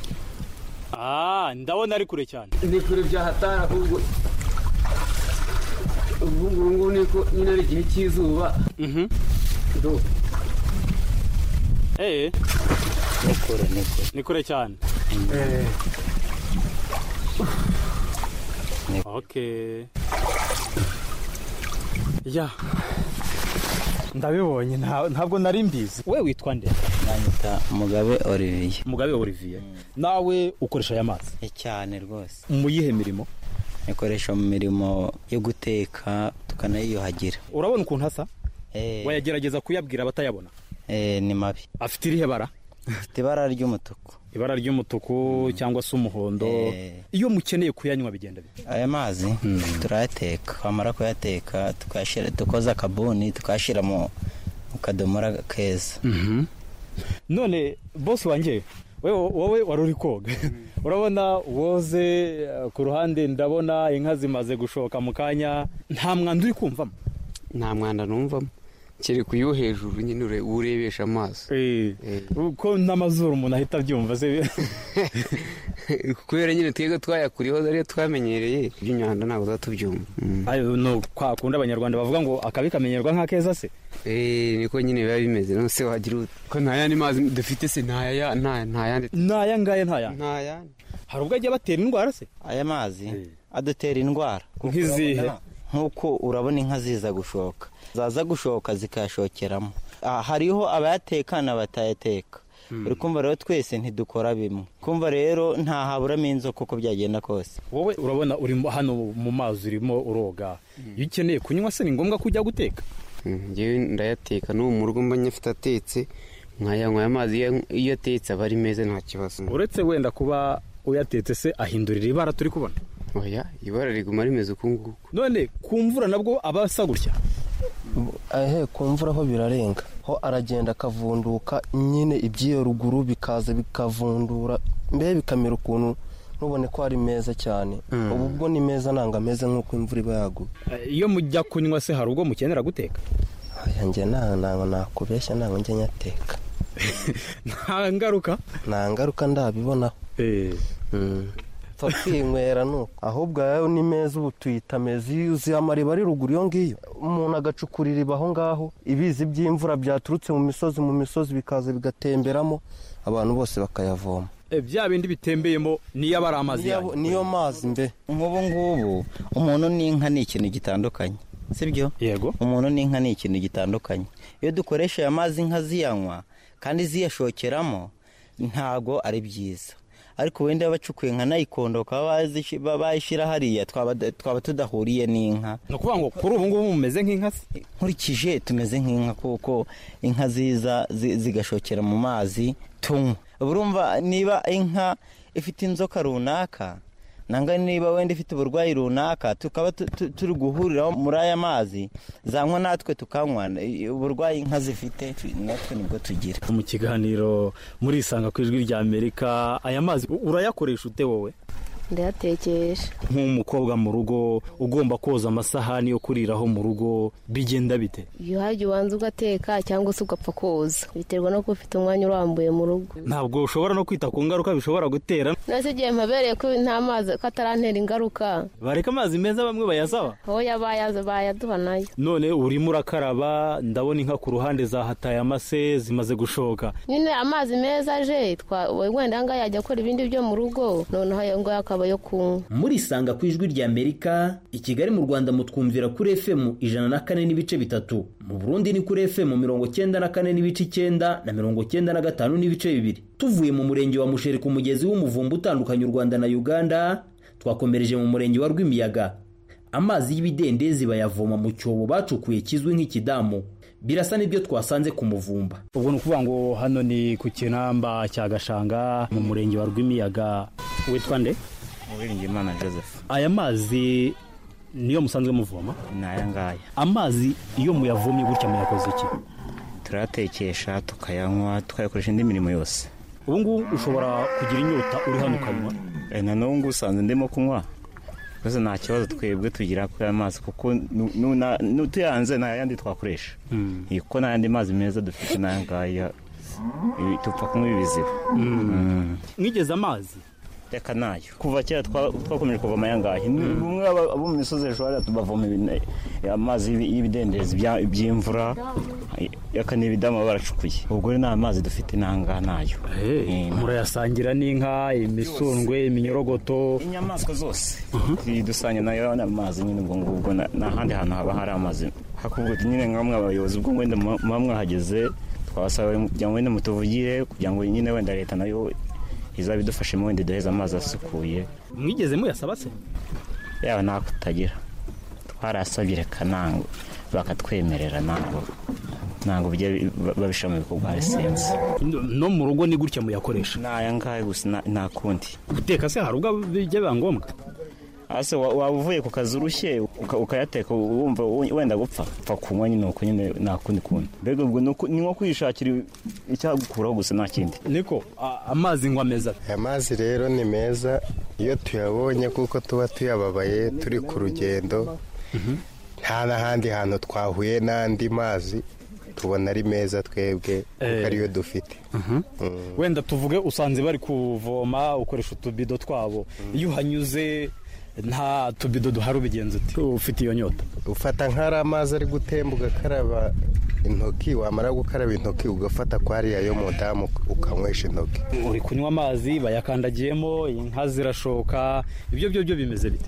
Ah ndabona ari kure cyane. Ni kure bya hatara ahubwo ubu ngubu niko nyine ari igihe cy'izuba. Mhm. Do. Eh. Nikore nikore. Nikore cyane. Eh. Okay. Ya. Ndabibonye ntabwo nari mbizi. We witwa nde? Nanyita Mugabe Olivier. Mugabe Olivier. Nawe ukoresha aya mazi? Cyane rwose. Mu yihe mirimo? Nikoresha mu mirimo yo guteka tukanayiyuhagira. Urabona ukuntu hasa? Eh. Wayagerageza kuyabwira abatayabona? Eh ni mabi. Afite irihe bara? Afite ibara ry'umutuku. Ibara ry'umutuku cyangwa se umuhondo. Iyo mukeneye kuyanywa bigenda bite? Aya mazi turayateka, twamara kuyateka tukashira tukoza akabuni tukashira mu kadomora keza. Mhm. None boss wanje wewe wowe waruri koga. Urabona woze ku ruhande ndabona inka zimaze gushoka mu kanya nta mwanda uri kumvamo? Nta mwanda numvamo. kiri kuyo hejuru nyine urebesha amaso eh uko n'amazuru umuntu ahita abyumva se kubera nyine twego twayakuriho ariyo twamenyereye iby'inyanda ntabwo zatubyumva ayo no kwa kunda abanyarwanda bavuga ngo akabi kamenyerwa nka keza se eh niko nyine biba bimeze no se wagira ko nta yandi mazi dufite se nta ya nta nta yandi nta yangaye nta ya nta yandi hari ubwo ajya batera indwara se aya mazi adutera indwara nk'izihe nkuko urabona inka ziza gushoka zaza gushoka zikashokeramo hariho abayateka n'abatayateka uri kumva rero twese ntidukora bimwe kumva rero nta haburamo inzoka uko byagenda kose wowe urabona uri hano mu mazi urimo uroga iyo ukeneye kunywa se ni ngombwa kujya guteka njyewe ndayateka n'ubu mu rugo mba nyafite atetse nkayanywa amazi iyo atetse aba ari meza nta kibazo uretse wenda kuba uyatetse se ahindurira ibara turi kubona oya ibara riguma rimeze uku nguku none ku mvura nabwo aba asa gutya ehe ku mvura ho birarenga ho aragenda akavunduka nyine iby'iyo ruguru bikaza bikavundura mbe bikamera ukuntu nubone ko ari meza cyane ubu bwo ni meza nanga ameze nk'uko imvura iba yaguye iyo mujya kunywa se hari ubwo mukenera guteka yanjye ntabwo nakubeshya ntabwo njya nyateka nta ngaruka nta ngaruka ndabibonaho kwinywera nuko ahubwo yayo ni meza ubu tuyita mezi uzi amariba ari ruguru iyo ngiyo umuntu agacukurira iba aho ngaho ibizi by'imvura byaturutse mu misozi mu misozi bikaza bigatemberamo abantu bose bakayavoma bya bindi bitembeyemo niyo aba ari amazi yayo niyo mazi mbe nk'ubu ngubu umuntu n'inka ni ikintu gitandukanye sibyo yego umuntu n'inka ni ikintu gitandukanye iyo dukoresha aya mazi inka ziyanywa kandi ziyashokeramo ntago ari byiza ariko wenda bacukuye nka nayikondo bakaba bayishyira hariya twaba tudahuriye n'inka ni ukuvuga ngo kuri ubu ngubu mumeze nk'inka nkurikije tumeze nk'inka kuko inka ziza zigashokera mu mazi tunywa urumva niba inka ifite inzoka runaka nanga niba wenda ifite uburwayi runaka tukaba turi guhuriraho muri aya mazi zanywa natwe tukanywa uburwayi inka zifite natwe nibwo tugira mu kiganiro muri Isanga ku Ijwi rya Amerika aya mazi urayakoresha ute wowe ndayatekesha nk'umukobwa mu rugo ugomba koza amasahani yo kuriraho mu rugo bigenda bite iyo hajya ubanza ugateka cyangwa se ugapfa koza biterwa no kuba ufite umwanya urambuye mu rugo ntabwo ushobora no kwita ku ngaruka bishobora gutera nose igihe mpabereye ko nta mazi ko atarantera ingaruka bareka amazi meza bamwe bayasaba oya bayaza bayaduha nayo none urimo urakaraba ndabona inka ku ruhande zahataye amase zimaze gushoka nyine amazi meza aje wenda nga yajya akora ibindi byo mu rugo noneho ayo ngayo akaba yo kunywa muri Isanga ku Ijwi rya Amerika i Kigali mu Rwanda mutwumvira kuri F M ijana na kane n'ibice bitatu mu Burundi ni kuri F M mirongo cyenda na kane n'ibice icyenda na mirongo cyenda na gatanu n'ibice bibiri tuvuye mu murenge wa Musheri ku mugezi w'umuvumba utandukanye u Rwanda na Uganda twakomereje mu murenge wa Rwimiyaga amazi y'ibidendezi bayavoma mu cyobo bacukuye kizwi nk'ikidamu birasa n'ibyo twasanze ku muvumba ubwo ni ukuvuga ngo hano ni ku kinamba cya Gashanga mu murenge wa Rwimiyaga witwa nde Uwiringiyimana Joseph aya mazi niyo musanzwe muvoma ni aya ngaya amazi iyo muyavomye gutya muyakoze iki turayatekesha tukayanywa tukayakoresha indi mirimo yose ubu ngubu ushobora kugira inyota uri hano ukanywa na n'ubu ngubu usanze ndimo kunywa rwose nta kibazo twebwe tugira kuri aya mazi kuko n'utuyanze nta yandi twakoresha kuko nta yandi mazi meza dufite n'aya ngaya tupfa kunywa ibiziba mwigeze amazi reka nayo kuva kera twakomeje kuvoma aya ngaya bumwe abo mu misozi hejuru hariya tubavoma amazi y'ibidendezi by'imvura yaka n'ibidamu baracukuye ubwo rero nta mazi dufite n'ahangaha nayo murayasangira n'inka imisundwe iminyorogoto inyamaswa zose dusanga nayo amazi nyine ubwo ngubwo nta handi hantu haba hari amazi hakubwo nyine nk'amwe abayobozi ubwo wenda muba mwahageze twabasaba kugira ngo wenda mutuvugire kugira ngo nyine wenda leta nayo izaba idufashemo wenda duheza amazi asukuye mwigeze muyasaba se yaba nta kutagira twarasabye reka ntango bakatwemerera ntango ntango babishyira mu bikorwa lisensi no mu rugo ni gutya muyakoresha ni aya ngaya gusa nta kundi guteka se hari ubwo bijya biba ngombwa ase waba uvuye ku kazi urushye ukayateka wumva wenda gupfa upfa kunywa nyine uko nyine nta kundi kundi mbega ubwo ni nko kwishakira icyagukuraho gusa nta kindi niko amazi nywa meza aya mazi rero ni meza iyo tuyabonye kuko tuba tuyababaye turi ku rugendo nta n'ahandi hantu twahuye n'andi mazi tubona ari meza twebwe kuko ariyo dufite. Wenda tuvuge usanze bari kuvoma ukoresha utubido twabo, iyo uhanyuze nta tubido duhari ubigenza uti ufite iyo nyota? Ufata nk'ari amazi ari gutemba ugakaraba intoki, wamara gukaraba intoki ugafata kwa hariya yo mu damu ukanywesha intoki. Uri kunywa amazi bayakandagiyemo, inka zirashoka, ibyo byo byo bimeze bite?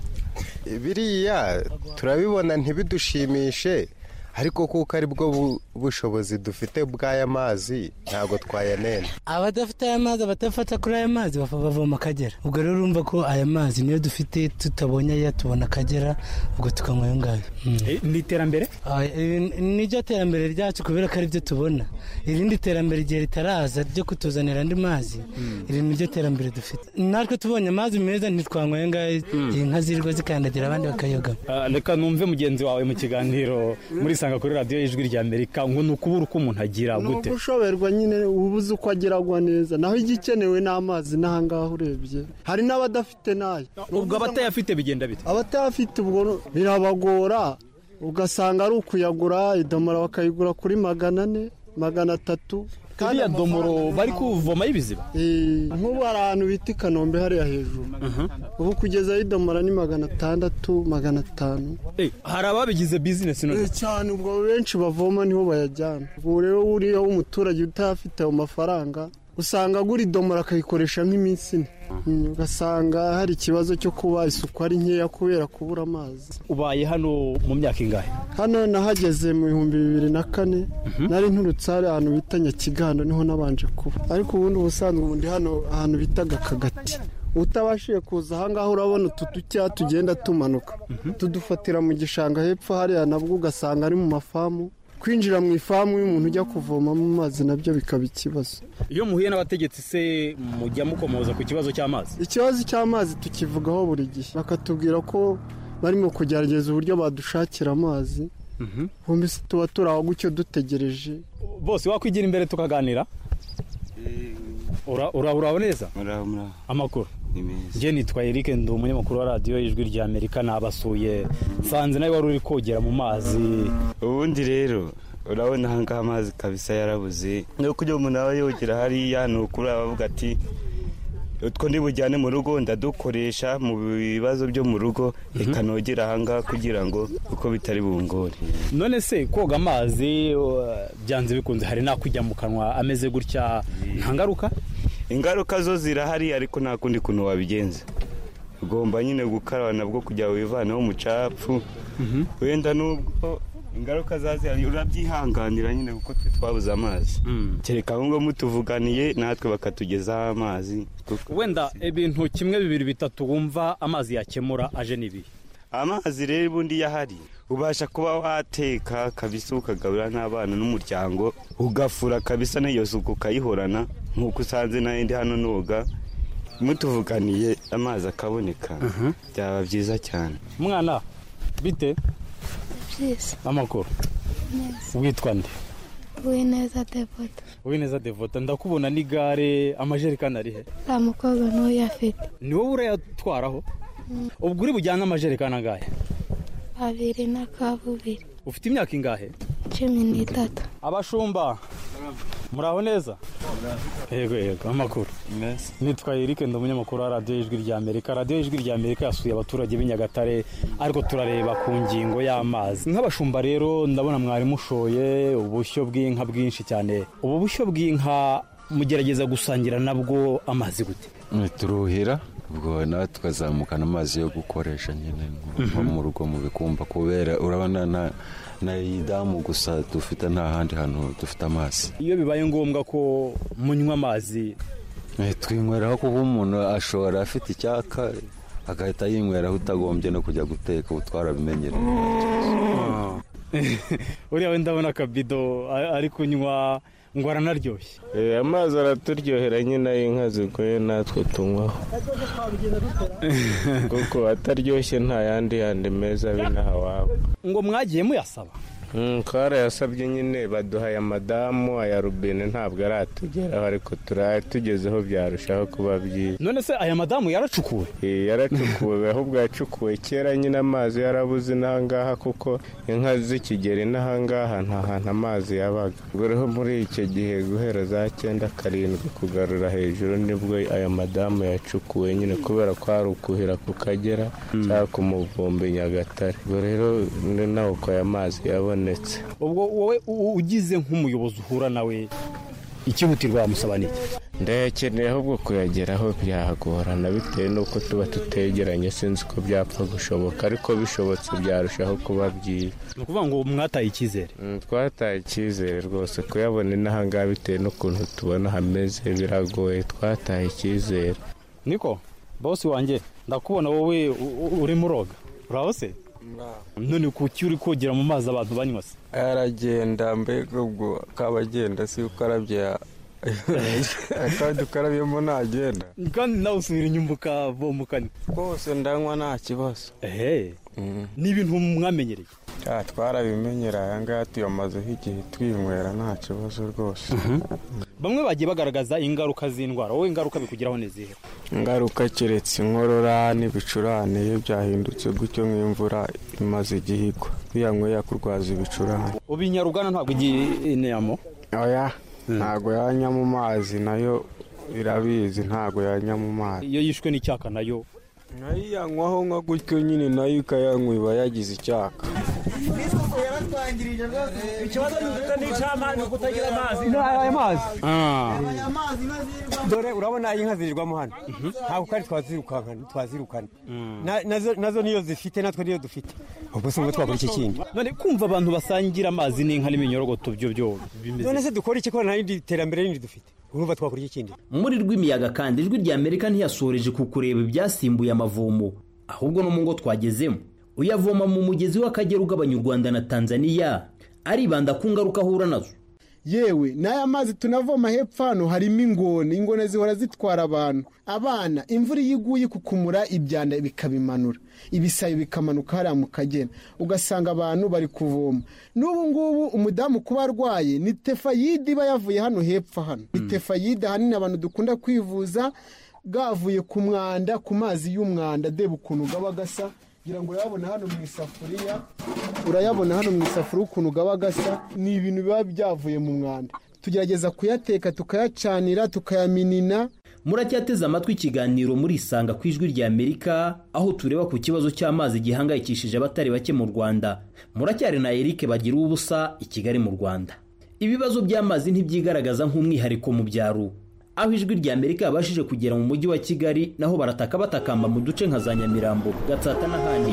Biriya turabibona ntibidushimishe, ariko kuko ari bwo bushobozi dufite bw'aya mazi ntabwo twayanena. Abadafite aya mazi, abatafata kuri aya mazi bavoma Akagera. Ubwo rero urumva ko aya mazi niyo dufite, tutabonye aya tubona Akagera, ubwo tukanywa ayo ngayo. Ni iterambere? Niryo terambere ryacu kubera ko ari byo tubona. Irindi terambere igihe ritaraza ryo kutuzanira andi mazi, iri niryo terambere dufite. Natwe tubonye amazi meza ntitwanywa ayo ngayo, inka zirirwa zikandagira abandi bakayoga. Reka numve mugenzi wawe mu kiganiro muri Sanga kuri radiyo y'Ijwi ry'Amerika, ngo nukubura uko umuntu agira gute? Ushoberwa nyine ubuze uko agiragwa neza, naho igikenewe n'amazi n'ahangaho urebye. Hari n'abadafite nayo. Ubwo abatayafite bigenda bite? Abatayafite ubwo birabagora, ugasanga ari ukuyagura, idomora bakayigura kuri magana ane magana atatu. Iriya domoro bari kuvoma y'ibiziba? Nk'ubu hari ahantu bita i Kanombe hariya hejuru, ubu kugeza idomora ni magana atandatu magana atanu. Hari ababigize bizinesi none cyane, ubwo benshi bavoma niho bayajyana. Ubu rero uriya w'umuturage utafite ayo mafaranga usanga agura idomora akayikoresha nk'iminsi ine, ugasanga hari ikibazo cyo kuba isuku ari nkeya kubera kubura amazi. Ubaye hano mu myaka ingahe? Hano nahageze mu bihumbi bibiri na kane, nari nturutse hari ahantu bita Nyakigando, niho nabanje kuba, ariko ubundi ubusanzwe ubundi hano ahantu bitaga Kagati. Utabashije kuza ahangaha urabona utu ducya tugenda tumanuka, tudufatira mu gishanga hepfo hariya, nabwo ugasanga ari mu mafamu. Kwinjira mu ifamu y'umuntu ujya kuvoma mu mazi nabyo bikaba ikibazo. Iyo muhuye n'abategetsi se mujya mukomoza ku kibazo cy'amazi? Ikibazo cy'amazi tukivugaho buri gihe, bakatubwira ko barimo kugerageza uburyo badushakira amazi. Bombi se tuba turi aho gutyo dutegereje. Bose wakwigira imbere tukaganira? Uraho neza? Amakuru? Njye nitwa Eric, ndi umunyamakuru wa radiyo y'Ijwi ry'Amerika, nabasuye nsanze nawe wari uri kogera mu mazi. Ubundi rero urabona ahangaha amazi kabisa yarabuze, no kujya umuntu aba yogera hariya ni ukuri abavuga ati utwo ndibujyane mu rugo ndadukoresha mu bibazo byo mu rugo, reka nogera ahangaha kugira ngo uko bitari bungore. None se koga amazi byanze bikunze hari nakujya mu kanwa ameze gutya, nta ngaruka? Ingaruka zo zirahari, ariko nta kundi kuntu wabigenza. Ugomba nyine gukaraba nabwo kugira wivaneho umucapfu. Wenda nubwo ingaruka zazihari urabyihanganira nyine kuko twe twabuze amazi. Kereka ngo mutuvuganiye natwe bakatugezaho amazi. Wenda ibintu kimwe bibiri bitatu wumva amazi yakemura aje nibi? Amazi rero bundi yahari ubasha kuba wateka kabisa ukagaburira n'abana n'umuryango, ugafura kabisa n'iyo suku ukayihorana nk'uko usanze n'indi hano noga. Mutuvuganiye amazi akaboneka byaba byiza cyane. Mwana bite? Byiza. Amakuru? Neza. Witwa nde? Uwineza Devota. Uwineza Devota, ndakubona n'igare, amajerekani ari he? Nta mukobwa n'uyu afite. Ni wowe urayatwaraho? Ubwo uri bujyane amajerekani angahe? Abiri na kabubiri. Ufite imyaka ingahe? Cumi n'itatu. Abashumba muraho neza? Yego yego, amakuru? Nitwa Eric, ndi umunyamakuru wa radiyo y'Ijwi ry'Amerika. Radiyo y'Ijwi ry'Amerika yasuye abaturage b'i Nyagatare, ariko turareba ku ngingo y'amazi. Nk'abashumba rero ndabona mwari mushoye ubushyo bw'inka bwinshi cyane. Ubu bushyo bw'inka mugerageza gusangira nabwo amazi gute? Turuhira ubwo nawe tukazamukana amazi yo gukoresha nyine nko mu rugo mu bikumba, kubera urabona na na idamu gusa dufite, nta handi hantu dufite amazi. Iyo bibaye ngombwa ko munywa amazi twinyweraho, kuko umuntu ashobora afite icyaka agahita yinyweraho utagombye no kujya guteka, ubu twarabimenyereye. Uriya we ndabona akabido ari kunywa ngo aranaryoshye. Amazi araturyohera nyine, y'inka ziguye natwe tunywaho, kuko ataryoshye nta yandi yandi meza binaha wabo. Ngo mwagiye muyasaba? twarayasabye nyine baduha aya madamu aya rubine ntabwo aratugeraho ariko turatugezeho byarushaho kuba byiza. None se aya madamu yaracukuwe? Yaracukuwe ahubwo yacukuwe kera nyine amazi yarabuze n'ahangaha kuko inka z'ikigeri n'ahangaha nta hantu amazi yabaga. Ubwo rero muri icyo gihe guhera za cyenda karindwi kugarura hejuru nibwo aya madamu yacukuwe nyine kubera ko hari ukuhira ku Kagera cyangwa ku Muvumbi Nyagatare. Ubwo rero naho ko aya mazi yabonetse. Ubwo wowe ugize nk'umuyobozi uhura nawe ikihutirwa wamusaba niki? Ndayakeneye ahubwo kuyageraho byahagorana bitewe n'uko tuba tutegeranye, sinzi ko byapfa gushoboka ariko bishobotse byarushaho kuba byiza. Ni ukuvuga ngo mwataye icyizere? Twataye icyizere rwose kuyabona inahangaha bitewe n'ukuntu tubona hameze biragoye, twataye icyizere. Niko bosi wanjye ndakubona wowe uri muroga uraho se? None kuki uri kogera mu mazi abantu banywa se? Aragenda mbega ubwo kabagenda si ukarabye kandi ukarabyemo ntagenda kandi nawe usubira inyuma ukavomukana rwose ndanywa nta kibazo. Ehe ni ibintu mwamenyereye? Twarabimenyera aya ngaya tuyamazeho igihe twinywera nta kibazo rwose. Bamwe bagiye bagaragaza ingaruka z'indwara, wowe ingaruka bikugiraho n'izihe? Ingaruka keretse inkorora n'ibicurane iyo byahindutse gutyo nk'imvura imaze igihe igwa biyanyweye yakurwaza ibicurane. Ubinyarugana ntabwo igiye ineyamo? Oya ntabwo yanya mu mazi nayo irabizi ntabwo yanya mu mazi. Iyo yishwe n'icyaka nayo nayo yanywaho nka gutyo nyine nayo ikayanywa iba yagize icyaka. Ikibazo ni icy'amazi kutagira amazi. Aya mazi dore urabona inka zirirwamo hano ntabwo kandi twazirukankana twazirukana nazo niyo zifite natwe niyo dufite ubwo se ngo twakora iki kindi. None kumva abantu basangira amazi n'inka n'iminyorogoto byo byo bimeze. None se dukora iki ko nta yindi terambere rindi dufite urumva twakora iki kindi. Muri rw'imiyaga kandi ijwi rya Amerika ntiyasoreje ku kureba ibyasimbuye amavomo ahubwo no mu ngo twagezemo. Uyavoma mu mugezi w'Akagera ugabanya u Rwanda na Tanzania aribanda ku ngaruka ahura nazo. Yewe n'aya mazi tunavoma hepfo hano harimo ingone ingone zihora zitwara abantu abana imvura yiguye kukumura ibyanda bikabimanura ibisayo bikamanuka hariya mu Kagera ugasanga abantu bari kuvoma. N'ubu ngubu umudamu kuba arwaye ni tefayide iba yavuye hano hepfo hano ni tefayide hanini abantu dukunda kwivuza gavuye ku mwanda ku mazi y'umwanda deba ukuntu gaba gasa gira ngo urayabona hano mu isafuriya urayabona hano mu isafuriya ukuntu gaba gasa ni ibintu biba byavuye mu mwanda. Tugerageza kuyateka tukayacanira tukayaminina. Muracyateze amatwi ikiganiro muri Isanga ku ijwi rya Amerika aho tureba ku kibazo cy'amazi gihangayikishije abatari bake mu Rwanda. Muracyari na Eric bagira ubusa i Kigali mu Rwanda. Ibibazo by'amazi ntibyigaragaza nk'umwihariko mu byaro. Aho ijwi rya Amerika yabashije kugera mu mujyi wa Kigali naho barataka batakamba mu duce nka za Nyamirambo, Gatsata n'ahandi.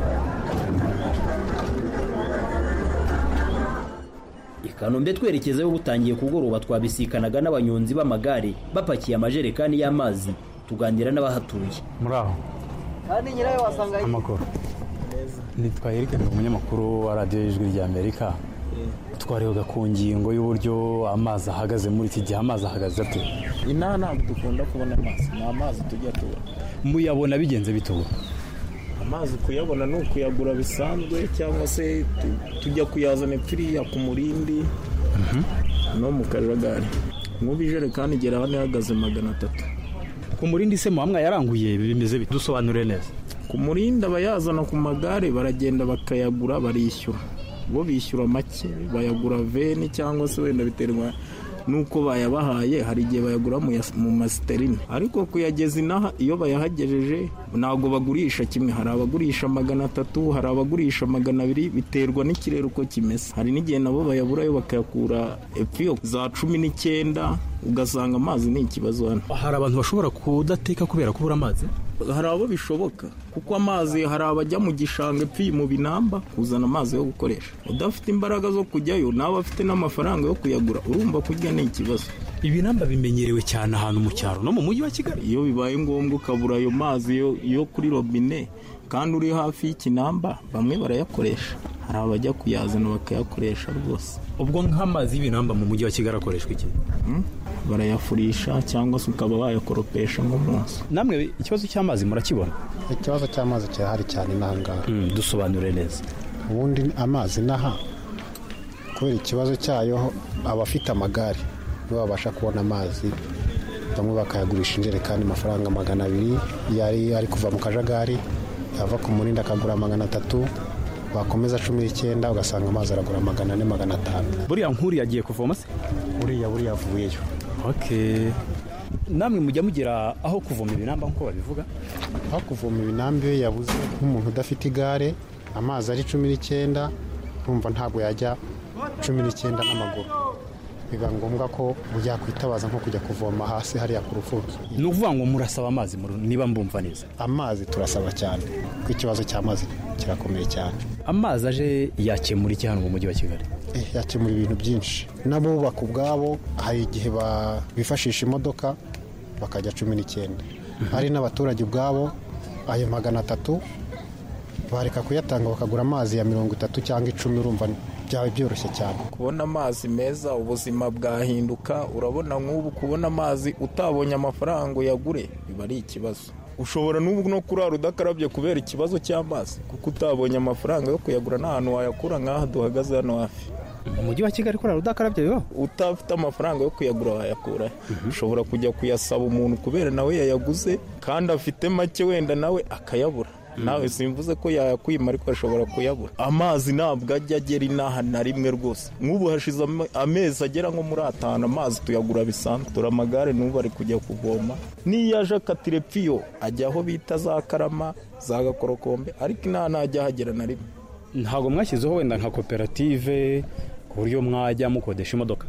Ikanombe twerekezeho butangiye kugoroba twabisikanaga n'abanyonzi b'amagare bapakiye amajerekani y'amazi tuganira n'abahatuye. Muraho kandi nyirayo wasanga amakuru. Nitwa Eric ndi umunyamakuru wa radio y'ijwi rya Amerika. Twarebaga ku ngingo y'uburyo amazi ahagaze muri iki gihe. Amazi ahagaze ate? Ina ntabwo dukunda kubona amazi, ni amazi tujya tubona. Muyabona bigenze bituwe? Amazi kuyabona ni ukuyagura bisanzwe cyangwa se tujya kuyazana epfiriya ku murindi no mu kajagari. Nk'ubu ijerekani igera hano ihagaze magana atatu. Ku murindi se muhamwa yaranguye bimeze bidusobanure neza. Ku murindi abayazana ku magare baragenda bakayagura barishyura. Bo bishyura make bayagura veni cyangwa se wenda biterwa nuko bayabahaye. Hari igihe bayagura mu masiterine ariko kuyageza inaha iyo bayahagejeje ntabwo bagurisha kimwe. Hari abagurisha magana atatu hari abagurisha magana abiri biterwa n'ikirere uko kimeze. Hari n'igihe nabo bayaburayo bakayakura epfo za cumi n'icyenda ugasanga amazi ni ikibazo hano. Hari abantu bashobora kudateka kubera kubura amazi? Hari abo bishoboka kuko amazi hari abajya mu gishanga epfo mu binamba kuzana amazi yo gukoresha. Udafite imbaraga zo kujyayo nawe afite n'amafaranga yo kuyagura urumva kurya ni ikibazo. Ibinamba bimenyerewe cyane ahantu mu cyaro no mu mujyi wa Kigali. Iyo bibaye ngombwa ukabura ayo mazi yo, yo kuri robine kandi uri hafi y'ikinamba bamwe barayakoresha. Hari abajya kuyazana bakayakoresha rwose. Ubwo nk'amazi y'ibinamba mu mujyi wa Kigali akoreshwa iki? Hmm? Barayafurisha cyangwa se ukaba wayakoropesha mu munsi. Namwe ikibazo cy'amazi murakibona? Ikibazo cy'amazi cyahari cyane n'ahangaha. Mm, dusobanure neza. Ubundi amazi naha kubera ikibazo cyayo abafite amagare nibo babasha kubona amazi, bamwe bakayagurisha injerekani amafaranga magana abiri, yari ari kuva mu kajagari yava ku murinda akagura magana atatu, wakomeza cumi n'icyenda ugasanga amazi aragura magana ane magana atanu. Buriya nkuri yagiye kuvoma se? Buriya buriya avuyeyo. Okay. Namwe mujya mugira aho kuvoma ibinamba nk'uko babivuga? Aho kuvoma ibinamba iyo yabuze nk'umuntu udafite igare, amazi ari cumi n'icyenda, urumva ntabwo yajya cumi n'icyenda n'amaguru, biba ngombwa ko mujya kwitabaza nko kujya kuvoma hasi hariya ku rufunzo. Ni ukuvuga ngo murasaba amazi niba mbumva neza? Amazi turasaba cyane kuko ikibazo cy'amazi kirakomeye cyane. Amazi aje yakemura iki hano mu mujyi wa Kigali? Eh, yakemura ibintu byinshi. N'abubaka ubwabo hari igihe bifashisha imodoka bakajya cumi n'icyenda, hari n'abaturage ubwabo ayo magana atatu bareka kuyatanga bakagura amazi ya mirongo itatu cyangwa icumi, urumva byaba byoroshye cyane. Kubona amazi meza ubuzima bwahinduka. Urabona nk'ubu kubona amazi utabonye amafaranga uyagure biba ari ikibazo. Ushobora n'ubu no kurara udakarabye kubera ikibazo cy'amazi kuko utabonye amafaranga yo kuyagura n'ahantu wayakura nk'aha duhagaze hano hafi. Mu mujyi wa Kigali kurara udakarabye biba? Utafite amafaranga yo kuyagura wayakura. Ushobora kujya kuyasaba umuntu kubera nawe yayaguze kandi afite make wenda nawe akayabura. Nawe simvuze ko yakwima ariko ashobora kuyabura. Amazi ntabwo ajya agera inaha na rimwe rwose. Nk'ubu hashize amezi agera nko muri atanu amazi tuyagura bisanzwe. Tura amagare n'ubu ari kujya kuvoma. Niyo aje akatirepiyo ajya aho bita za Karama za Gakorokombe, ariko inaha ntajya hagera na rimwe. Ntabwo mwashyizeho wenda nka koperative ku buryo mwajya mukodesha imodoka?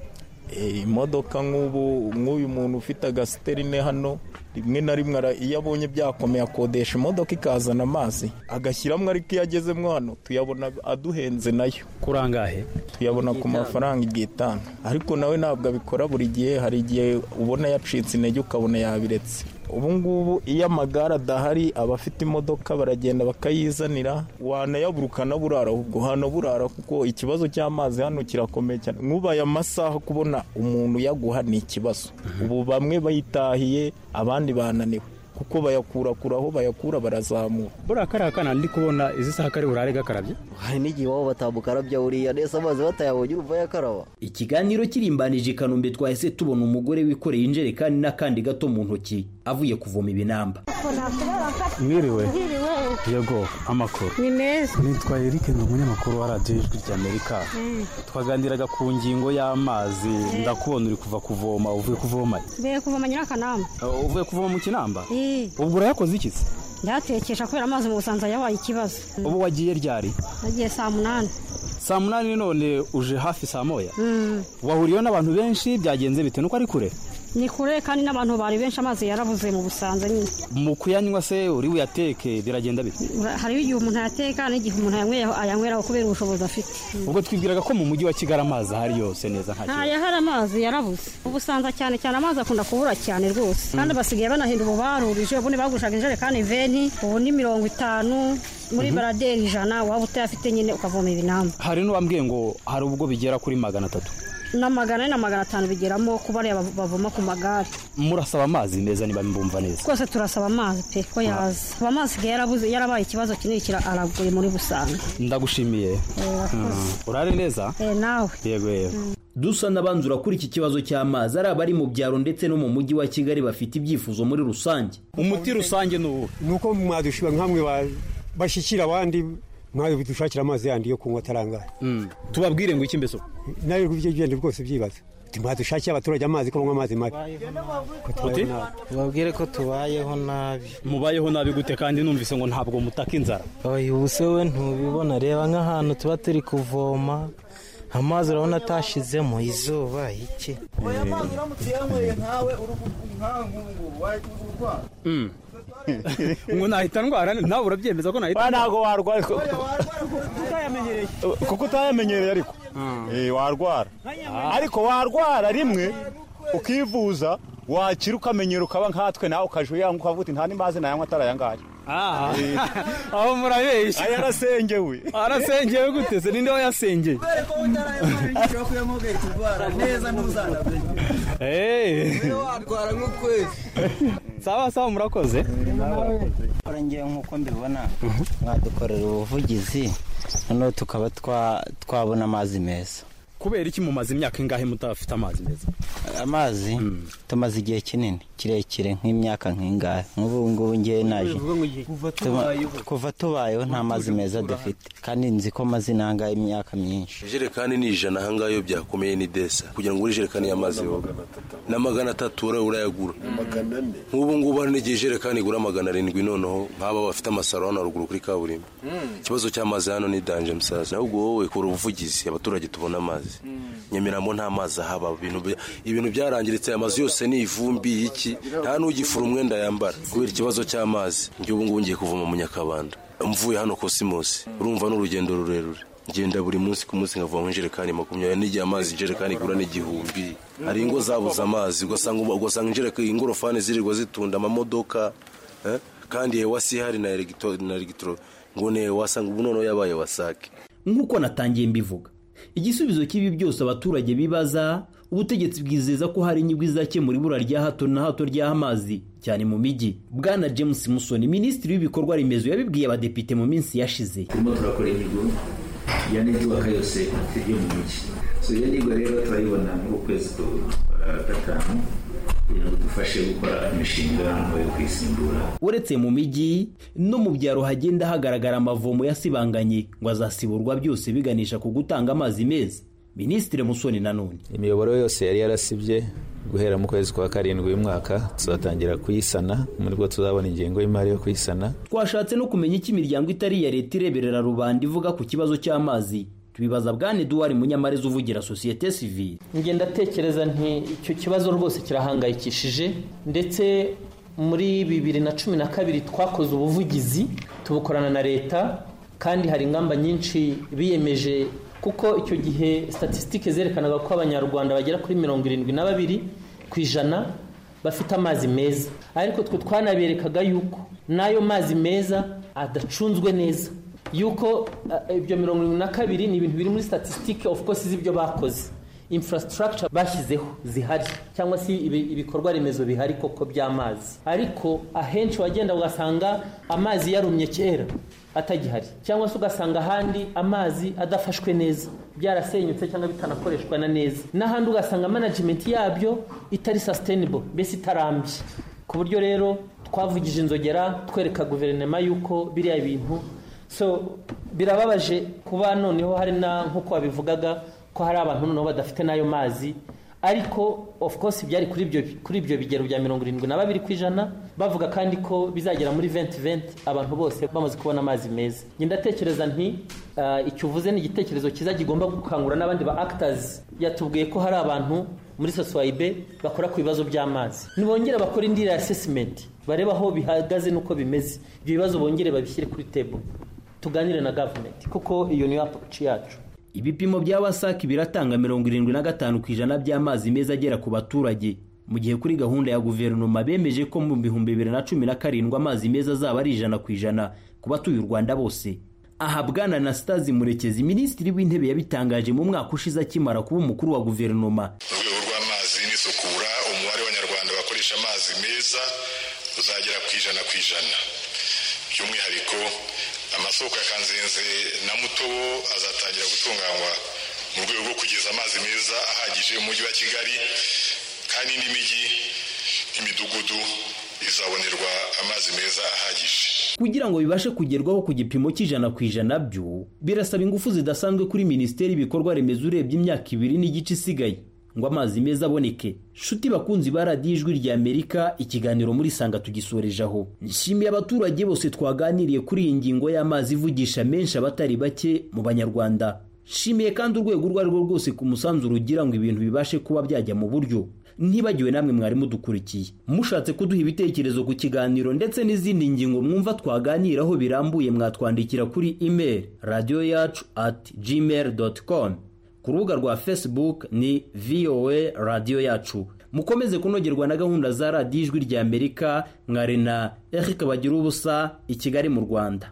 Imodoka nk'ubu nk'uyu muntu ufite agasiterine hano rimwe na rimwe iyo abonye byakomeye akodesha imodoka ikazana amazi agashyiramo, ariko iyo agezemo hano tuyabona aduhenze nayo. Kurangahe? Tuyabona ku mafaranga igihe itanu, ariko nawe ntabwo abikora buri gihe. Hari igihe ubona yacitse intege ukabona yabiretse. Ubu ngubu iyo amagare adahari abafite imodoka baragenda bakayizanira, wanayabura ukanaburara, ahubwo hano burara kuko ikibazo cy'amazi hano kirakomeye cyane. Nk'ubaye amasaha kubona umuntu yaguha ni ikibazo. Ubu bamwe bayitahiye abandi bananiwe kuko bayakurakura aho bayakura barazamura. Buriya kariya kana ndi kubona izi saha kari burare gakarabye? Hari n'igihe waba batabukarabya buriya neza amazi batayabonye uruva yakaraba. Ikiganiro kirimbanije i Kanombe twahise tubona umugore wikoreye injerekani n'akandi gato mu ntoki avuye kuvoma ibinamba. Mwiriwe. Yego, amakuru. Ni neza. Nitwa Eric, ndi umunyamakuru wa Radio Ijwi ry'Amerika. Twaganiraga ku ngingo y'amazi, ndakubona uri kuva kuvoma. Uvuye kuvoma? Mbe kuvoma Nyirakanamba. Uvuye kuvoma mu Kinamba? Ubwo urayakoze iki se? Ndatekesha kubera amazi mu Busanza yabaye ikibazo. Ubu wagiye ryari? Nagiye saa munani. Saa munani none uje hafi saa moya? Wahuriyeho n'abantu benshi, byagenze bite nuko ari kure? Ni kure kandi n'abantu bari benshi, amazi yarabuze mu Busanza nyine. Mu kuyanywa se uri buyateke biragenda bite? Hari igihe umuntu yateka n'igihe umuntu yanywera ayanywera kubera ubushobozi afite. Ubwo twibwiraga ko mu mujyi wa Kigali amazi ahari yose neza nta kibazo. Nta yahari amazi yarabuze. Ubusanza cyane cyane amazi akunda kubura cyane rwose. Kandi basigaye banahinda ububarurije, ubundi bagushaga injerekani veni, ubu ni mirongo itanu muri baraderi ijana, waba utayafite nyine ukavoma ibinamba. Hari n'uwambwiye ngo hari ubwo bigera kuri magana atatu. Na magana na magana atanu bigeramo kuba ari bavoma ku magare. Murasaba amazi neza niba mbumva neza? Twese turasaba amazi pe ko yaza. Kuba amazi yarabuze yarabaye ikibazo kinini kira araguye muri Busanza. Ndagushimiye. Urare neza? Eh nawe. Yego yego. Dusa nabanzura kuri iki kibazo cy'amazi ari abari mu byaro ndetse no mu mujyi wa Kigali bafite ibyifuzo muri rusange. Umuti rusange nuwo nuko mwadushiba nkamwe bashikira abandi mwayo bidushakira amazi yandi yo kunywa tarangaye. Mm. Tubabwire ngo iki mbeso? Nayo kubyo byende rwose byibaza. Timwadushakiye abaturage amazi ko banywa amazi mabi. Uti? Tubabwire ko tubayeho nabi. Mubayeho nabi gute kandi numvise ngo ntabwo mutaka inzara? Oya ubuse we ntubibona, reba nk'ahantu tuba turi kuvoma. Amazi urabona atashizemo izuba iki. Oya amazi uramutse yanyweye nkawe uruhangungu wayurwa. Mm. Ngo nahita ndwara nawe urabyemeza ko nahita? Ntago warwara utayamenyereye. Kuko utayamenyereye ariko eh warwara. Ariko warwara rimwe ukivuza wakira ukamenyera ukaba nkatwe nawe ukajuya ukavuga nta nimazi nayanywa atarayangaye. Ah. Aho murabeshya. Ayarasengewe. Arasengewe gute se ninde wayasengeye? Bereko utarayamara cyo kuyamogera turwara neza n'uzana. Eh. Warwara nk'ukwezi. Sawa sawa murakoze. cyakora ngewe nk'uko mbibona mwadukorera ubuvugizi noneho tukaba twabona amazi meza. Kubera iki mumaze imyaka ingahe mutafite amazi meza? Amazi tumaze igihe kinini kirekire nk'imyaka nk'ingahe, nk'ubu ngubu ngewe naje kuva tubayeho nta mazi meza dufite, kandi nzi ko mazi nanga imyaka myinshi. Ijerekani ni ijana ahangayo byakomeye ni desa kugira ngo uri ijerekani y'amazi yoga na magana atatu urayagura. Nk'ubu ngubu hari n'igihe ijerekani igura magana arindwi, noneho nk'aba bafite amasaro hano ruguru kuri kaburimbo. Ikibazo cy'amazi hano ni danje musaza, ahubwo wowe kora ubuvugizi abaturage tubona amazi. Nyamirambo nta mazi ahaba, ibintu ibintu byarangiritse, amazi yose ni ivumbi iki, nta n'ugifura umwenda yambara kubera ikibazo cy'amazi. Njye ubu ngubu ngiye kuvoma mu Nyakabanda, mvuye hano Cosmos, urumva n'urugendo rurerure, ngenda buri munsi ku munsi nkavoma injerekani makumyabiri, n'igihe amazi injerekani igura n'igihumbi. Hari ingo zabuze amazi, ugasanga ugasanga injerekani ingorofani zirirwa zitunda amamodoka, eh? kandi hewa si hari na elegitro na elegitro ngo ne wasanga ubu noneho yabaye wasake. Nk'uko natangiye mbivuga, igisubizo cy'ibi byose abaturage bibaza, ubutegetsi bwizeza ko hari inyungu izakemura ibura rya hato na hato ry'amazi cyane mu mijyi. Bwana James Musoni, minisitiri w'ibikorwa remezo, yabibwiye abadepite mu minsi yashize. Turimo turakora inyigo ya network yose yo mu mijyi. So iyo nyigo rero turayibona mu kwezi kwa gatanu kugira ngo dufashe gukora imishinga yo kwisimbura. Uretse mu mijyi no mu byaro hagenda hagaragara amavomo yasibanganye ngo azasiburwa byose biganisha ku gutanga amazi meza. Minisitiri Musoni nanone, imiyoboro yose yari yarasibye guhera mu kwezi kwa karindwi uyu mwaka tuzatangira kuyisana, muri bwo tuzabona ingengo y'imari yo kuyisana. Twashatse no kumenya iki imiryango itari iya leta ireberera rubanda ivuga ku kibazo cy'amazi. Tubibaza Bwana Edouard Munyamareza uvugira societe civile. Ngenda tekereza nti icyo kibazo rwose kirahangayikishije, ndetse muri bibiri na cumi na kabiri twakoze ubuvugizi tubukorana na leta, kandi hari ingamba nyinshi biyemeje, kuko icyo gihe statistike zerekanaga ko abanyarwanda bagera kuri mirongo irindwi na babiri ku ijana bafite amazi meza, ariko twe twanaberekaga yuko n'ayo mazi meza adacunzwe neza, yuko ibyo mirongo irindwi na kabiri ni ibintu biri muri statistike of course z'ibyo bakoze, infrastructure bashyizeho zihari cyangwa si ibikorwa remezo bihari koko by'amazi, ariko ahenshi wagenda ugasanga amazi yarumye kera atagihari, cyangwa se ugasanga ahandi amazi adafashwe neza, byarasenyutse cyangwa bitanakoreshwa na neza, n'ahandi ugasanga management yabyo itari sustainable, mbese itarambye. Ku buryo rero twavugije inzogera twereka guverinoma yuko biriya bintu, so birababaje kuba noneho hari na nk'uko wabivugaga ko hari abantu noneho badafite n'ayo mazi, ariko of course byari kuri ibyo kuri ibyo bigero bya mirongo irindwi na babiri ku ijana, bavuga kandi ko bizagera muri venti venti abantu bose bamaze kubona amazi meza. Ngenda tekereza nti uh, icyo uvuze ni igitekerezo kiza kigomba gukangura n'abandi ba actors. Yatubwiye ko hari abantu muri Soswayibe bakora ku bibazo by'amazi, nibongera bakora indi assessment bareba aho bihagaze nuko bimeze, ibyo bibazo bongere babishyire kuri table, tuganire na government kuko iyo ni approach yacu. Ibipimo bya wasaki biratanga mirongo irindwi na gatanu ku ijana by'amazi meza agera ku baturage, mu gihe kuri gahunda ya guverinoma bemeje ko mu bihumbi bibiri na cumi na karindwi amazi meza azaba ari ijana ku ijana ku batuye u Rwanda bose. Aha Bwana Anastase Murekezi, minisitiri w'intebe, yabitangaje mu mwaka ushize akimara kuba umukuru wa guverinoma. Urwego rw'amazi n'isukura, umubare w'abanyarwanda bakoresha amazi meza uzagera ku ijana ku ijana. By'umwihariko amasoko ya Kanzenze na Mutobo azatangira gutunganywa mu rwego rwo kugeza amazi meza ahagije mu mujyi wa Kigali, kandi indi mijyi n'imidugudu izabonerwa amazi meza ahagije. Kugira ngo bibashe kugerwaho ku gipimo cy'ijana ku ijana byo birasaba ingufu zidasanzwe kuri Minisiteri y'ibikorwa remezo urebye imyaka ibiri n'igice isigaye ngo amazi meza aboneke. Shuti bakunzi ba radiyo Ijwi rya Amerika, ikiganiro muri Sanga tugisorejaho. Nshimiye abaturage bose twaganiriye kuri iyi ngingo y'amazi ivugisha menshi abatari bake mu Banyarwanda. Nshimiye kandi urwego urwo ari rwo rwose ku musanzu rugira ngo ibintu bibashe kuba byajya mu buryo. Ntibagiwe namwe mwari mudukurikiye, mushatse kuduha ibitekerezo ku kiganiro ndetse n'izindi ngingo mwumva twaganiraho birambuye, mwatwandikira kuri email radio yacu at gmail dot com. Ku rubuga rwa Facebook ni V O A Radio Yacu. Mukomeze kunogerwa na gahunda za radiyo Ijwi rya Amerika. Mwari na Eric Bagirubusa, i Kigali mu Rwanda.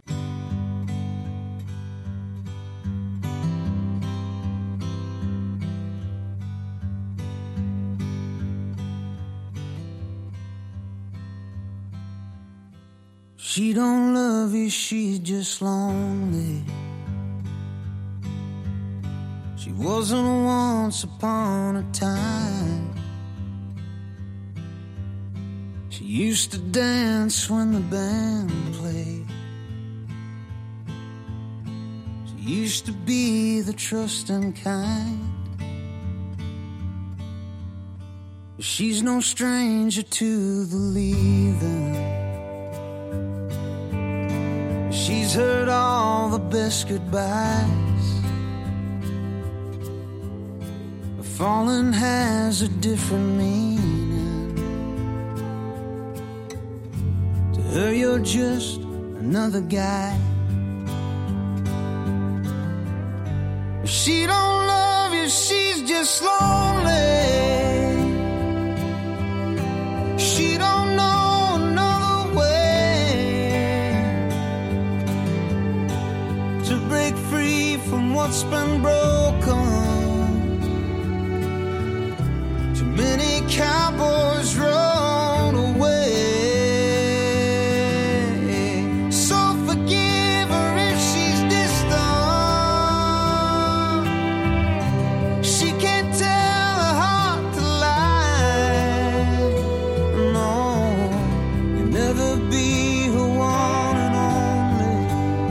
She don't love you, she's just lonely. She wasn't once upon a time. She used to dance when the band played. She used to be the trusting kind. She's no stranger to the leaving. She's heard all the best goodbyes. Falling has a different meaning. To her you're just another guy. She don't love you, she's just lonely. She don't know another way to break free from what's been broken. Too many cowboys run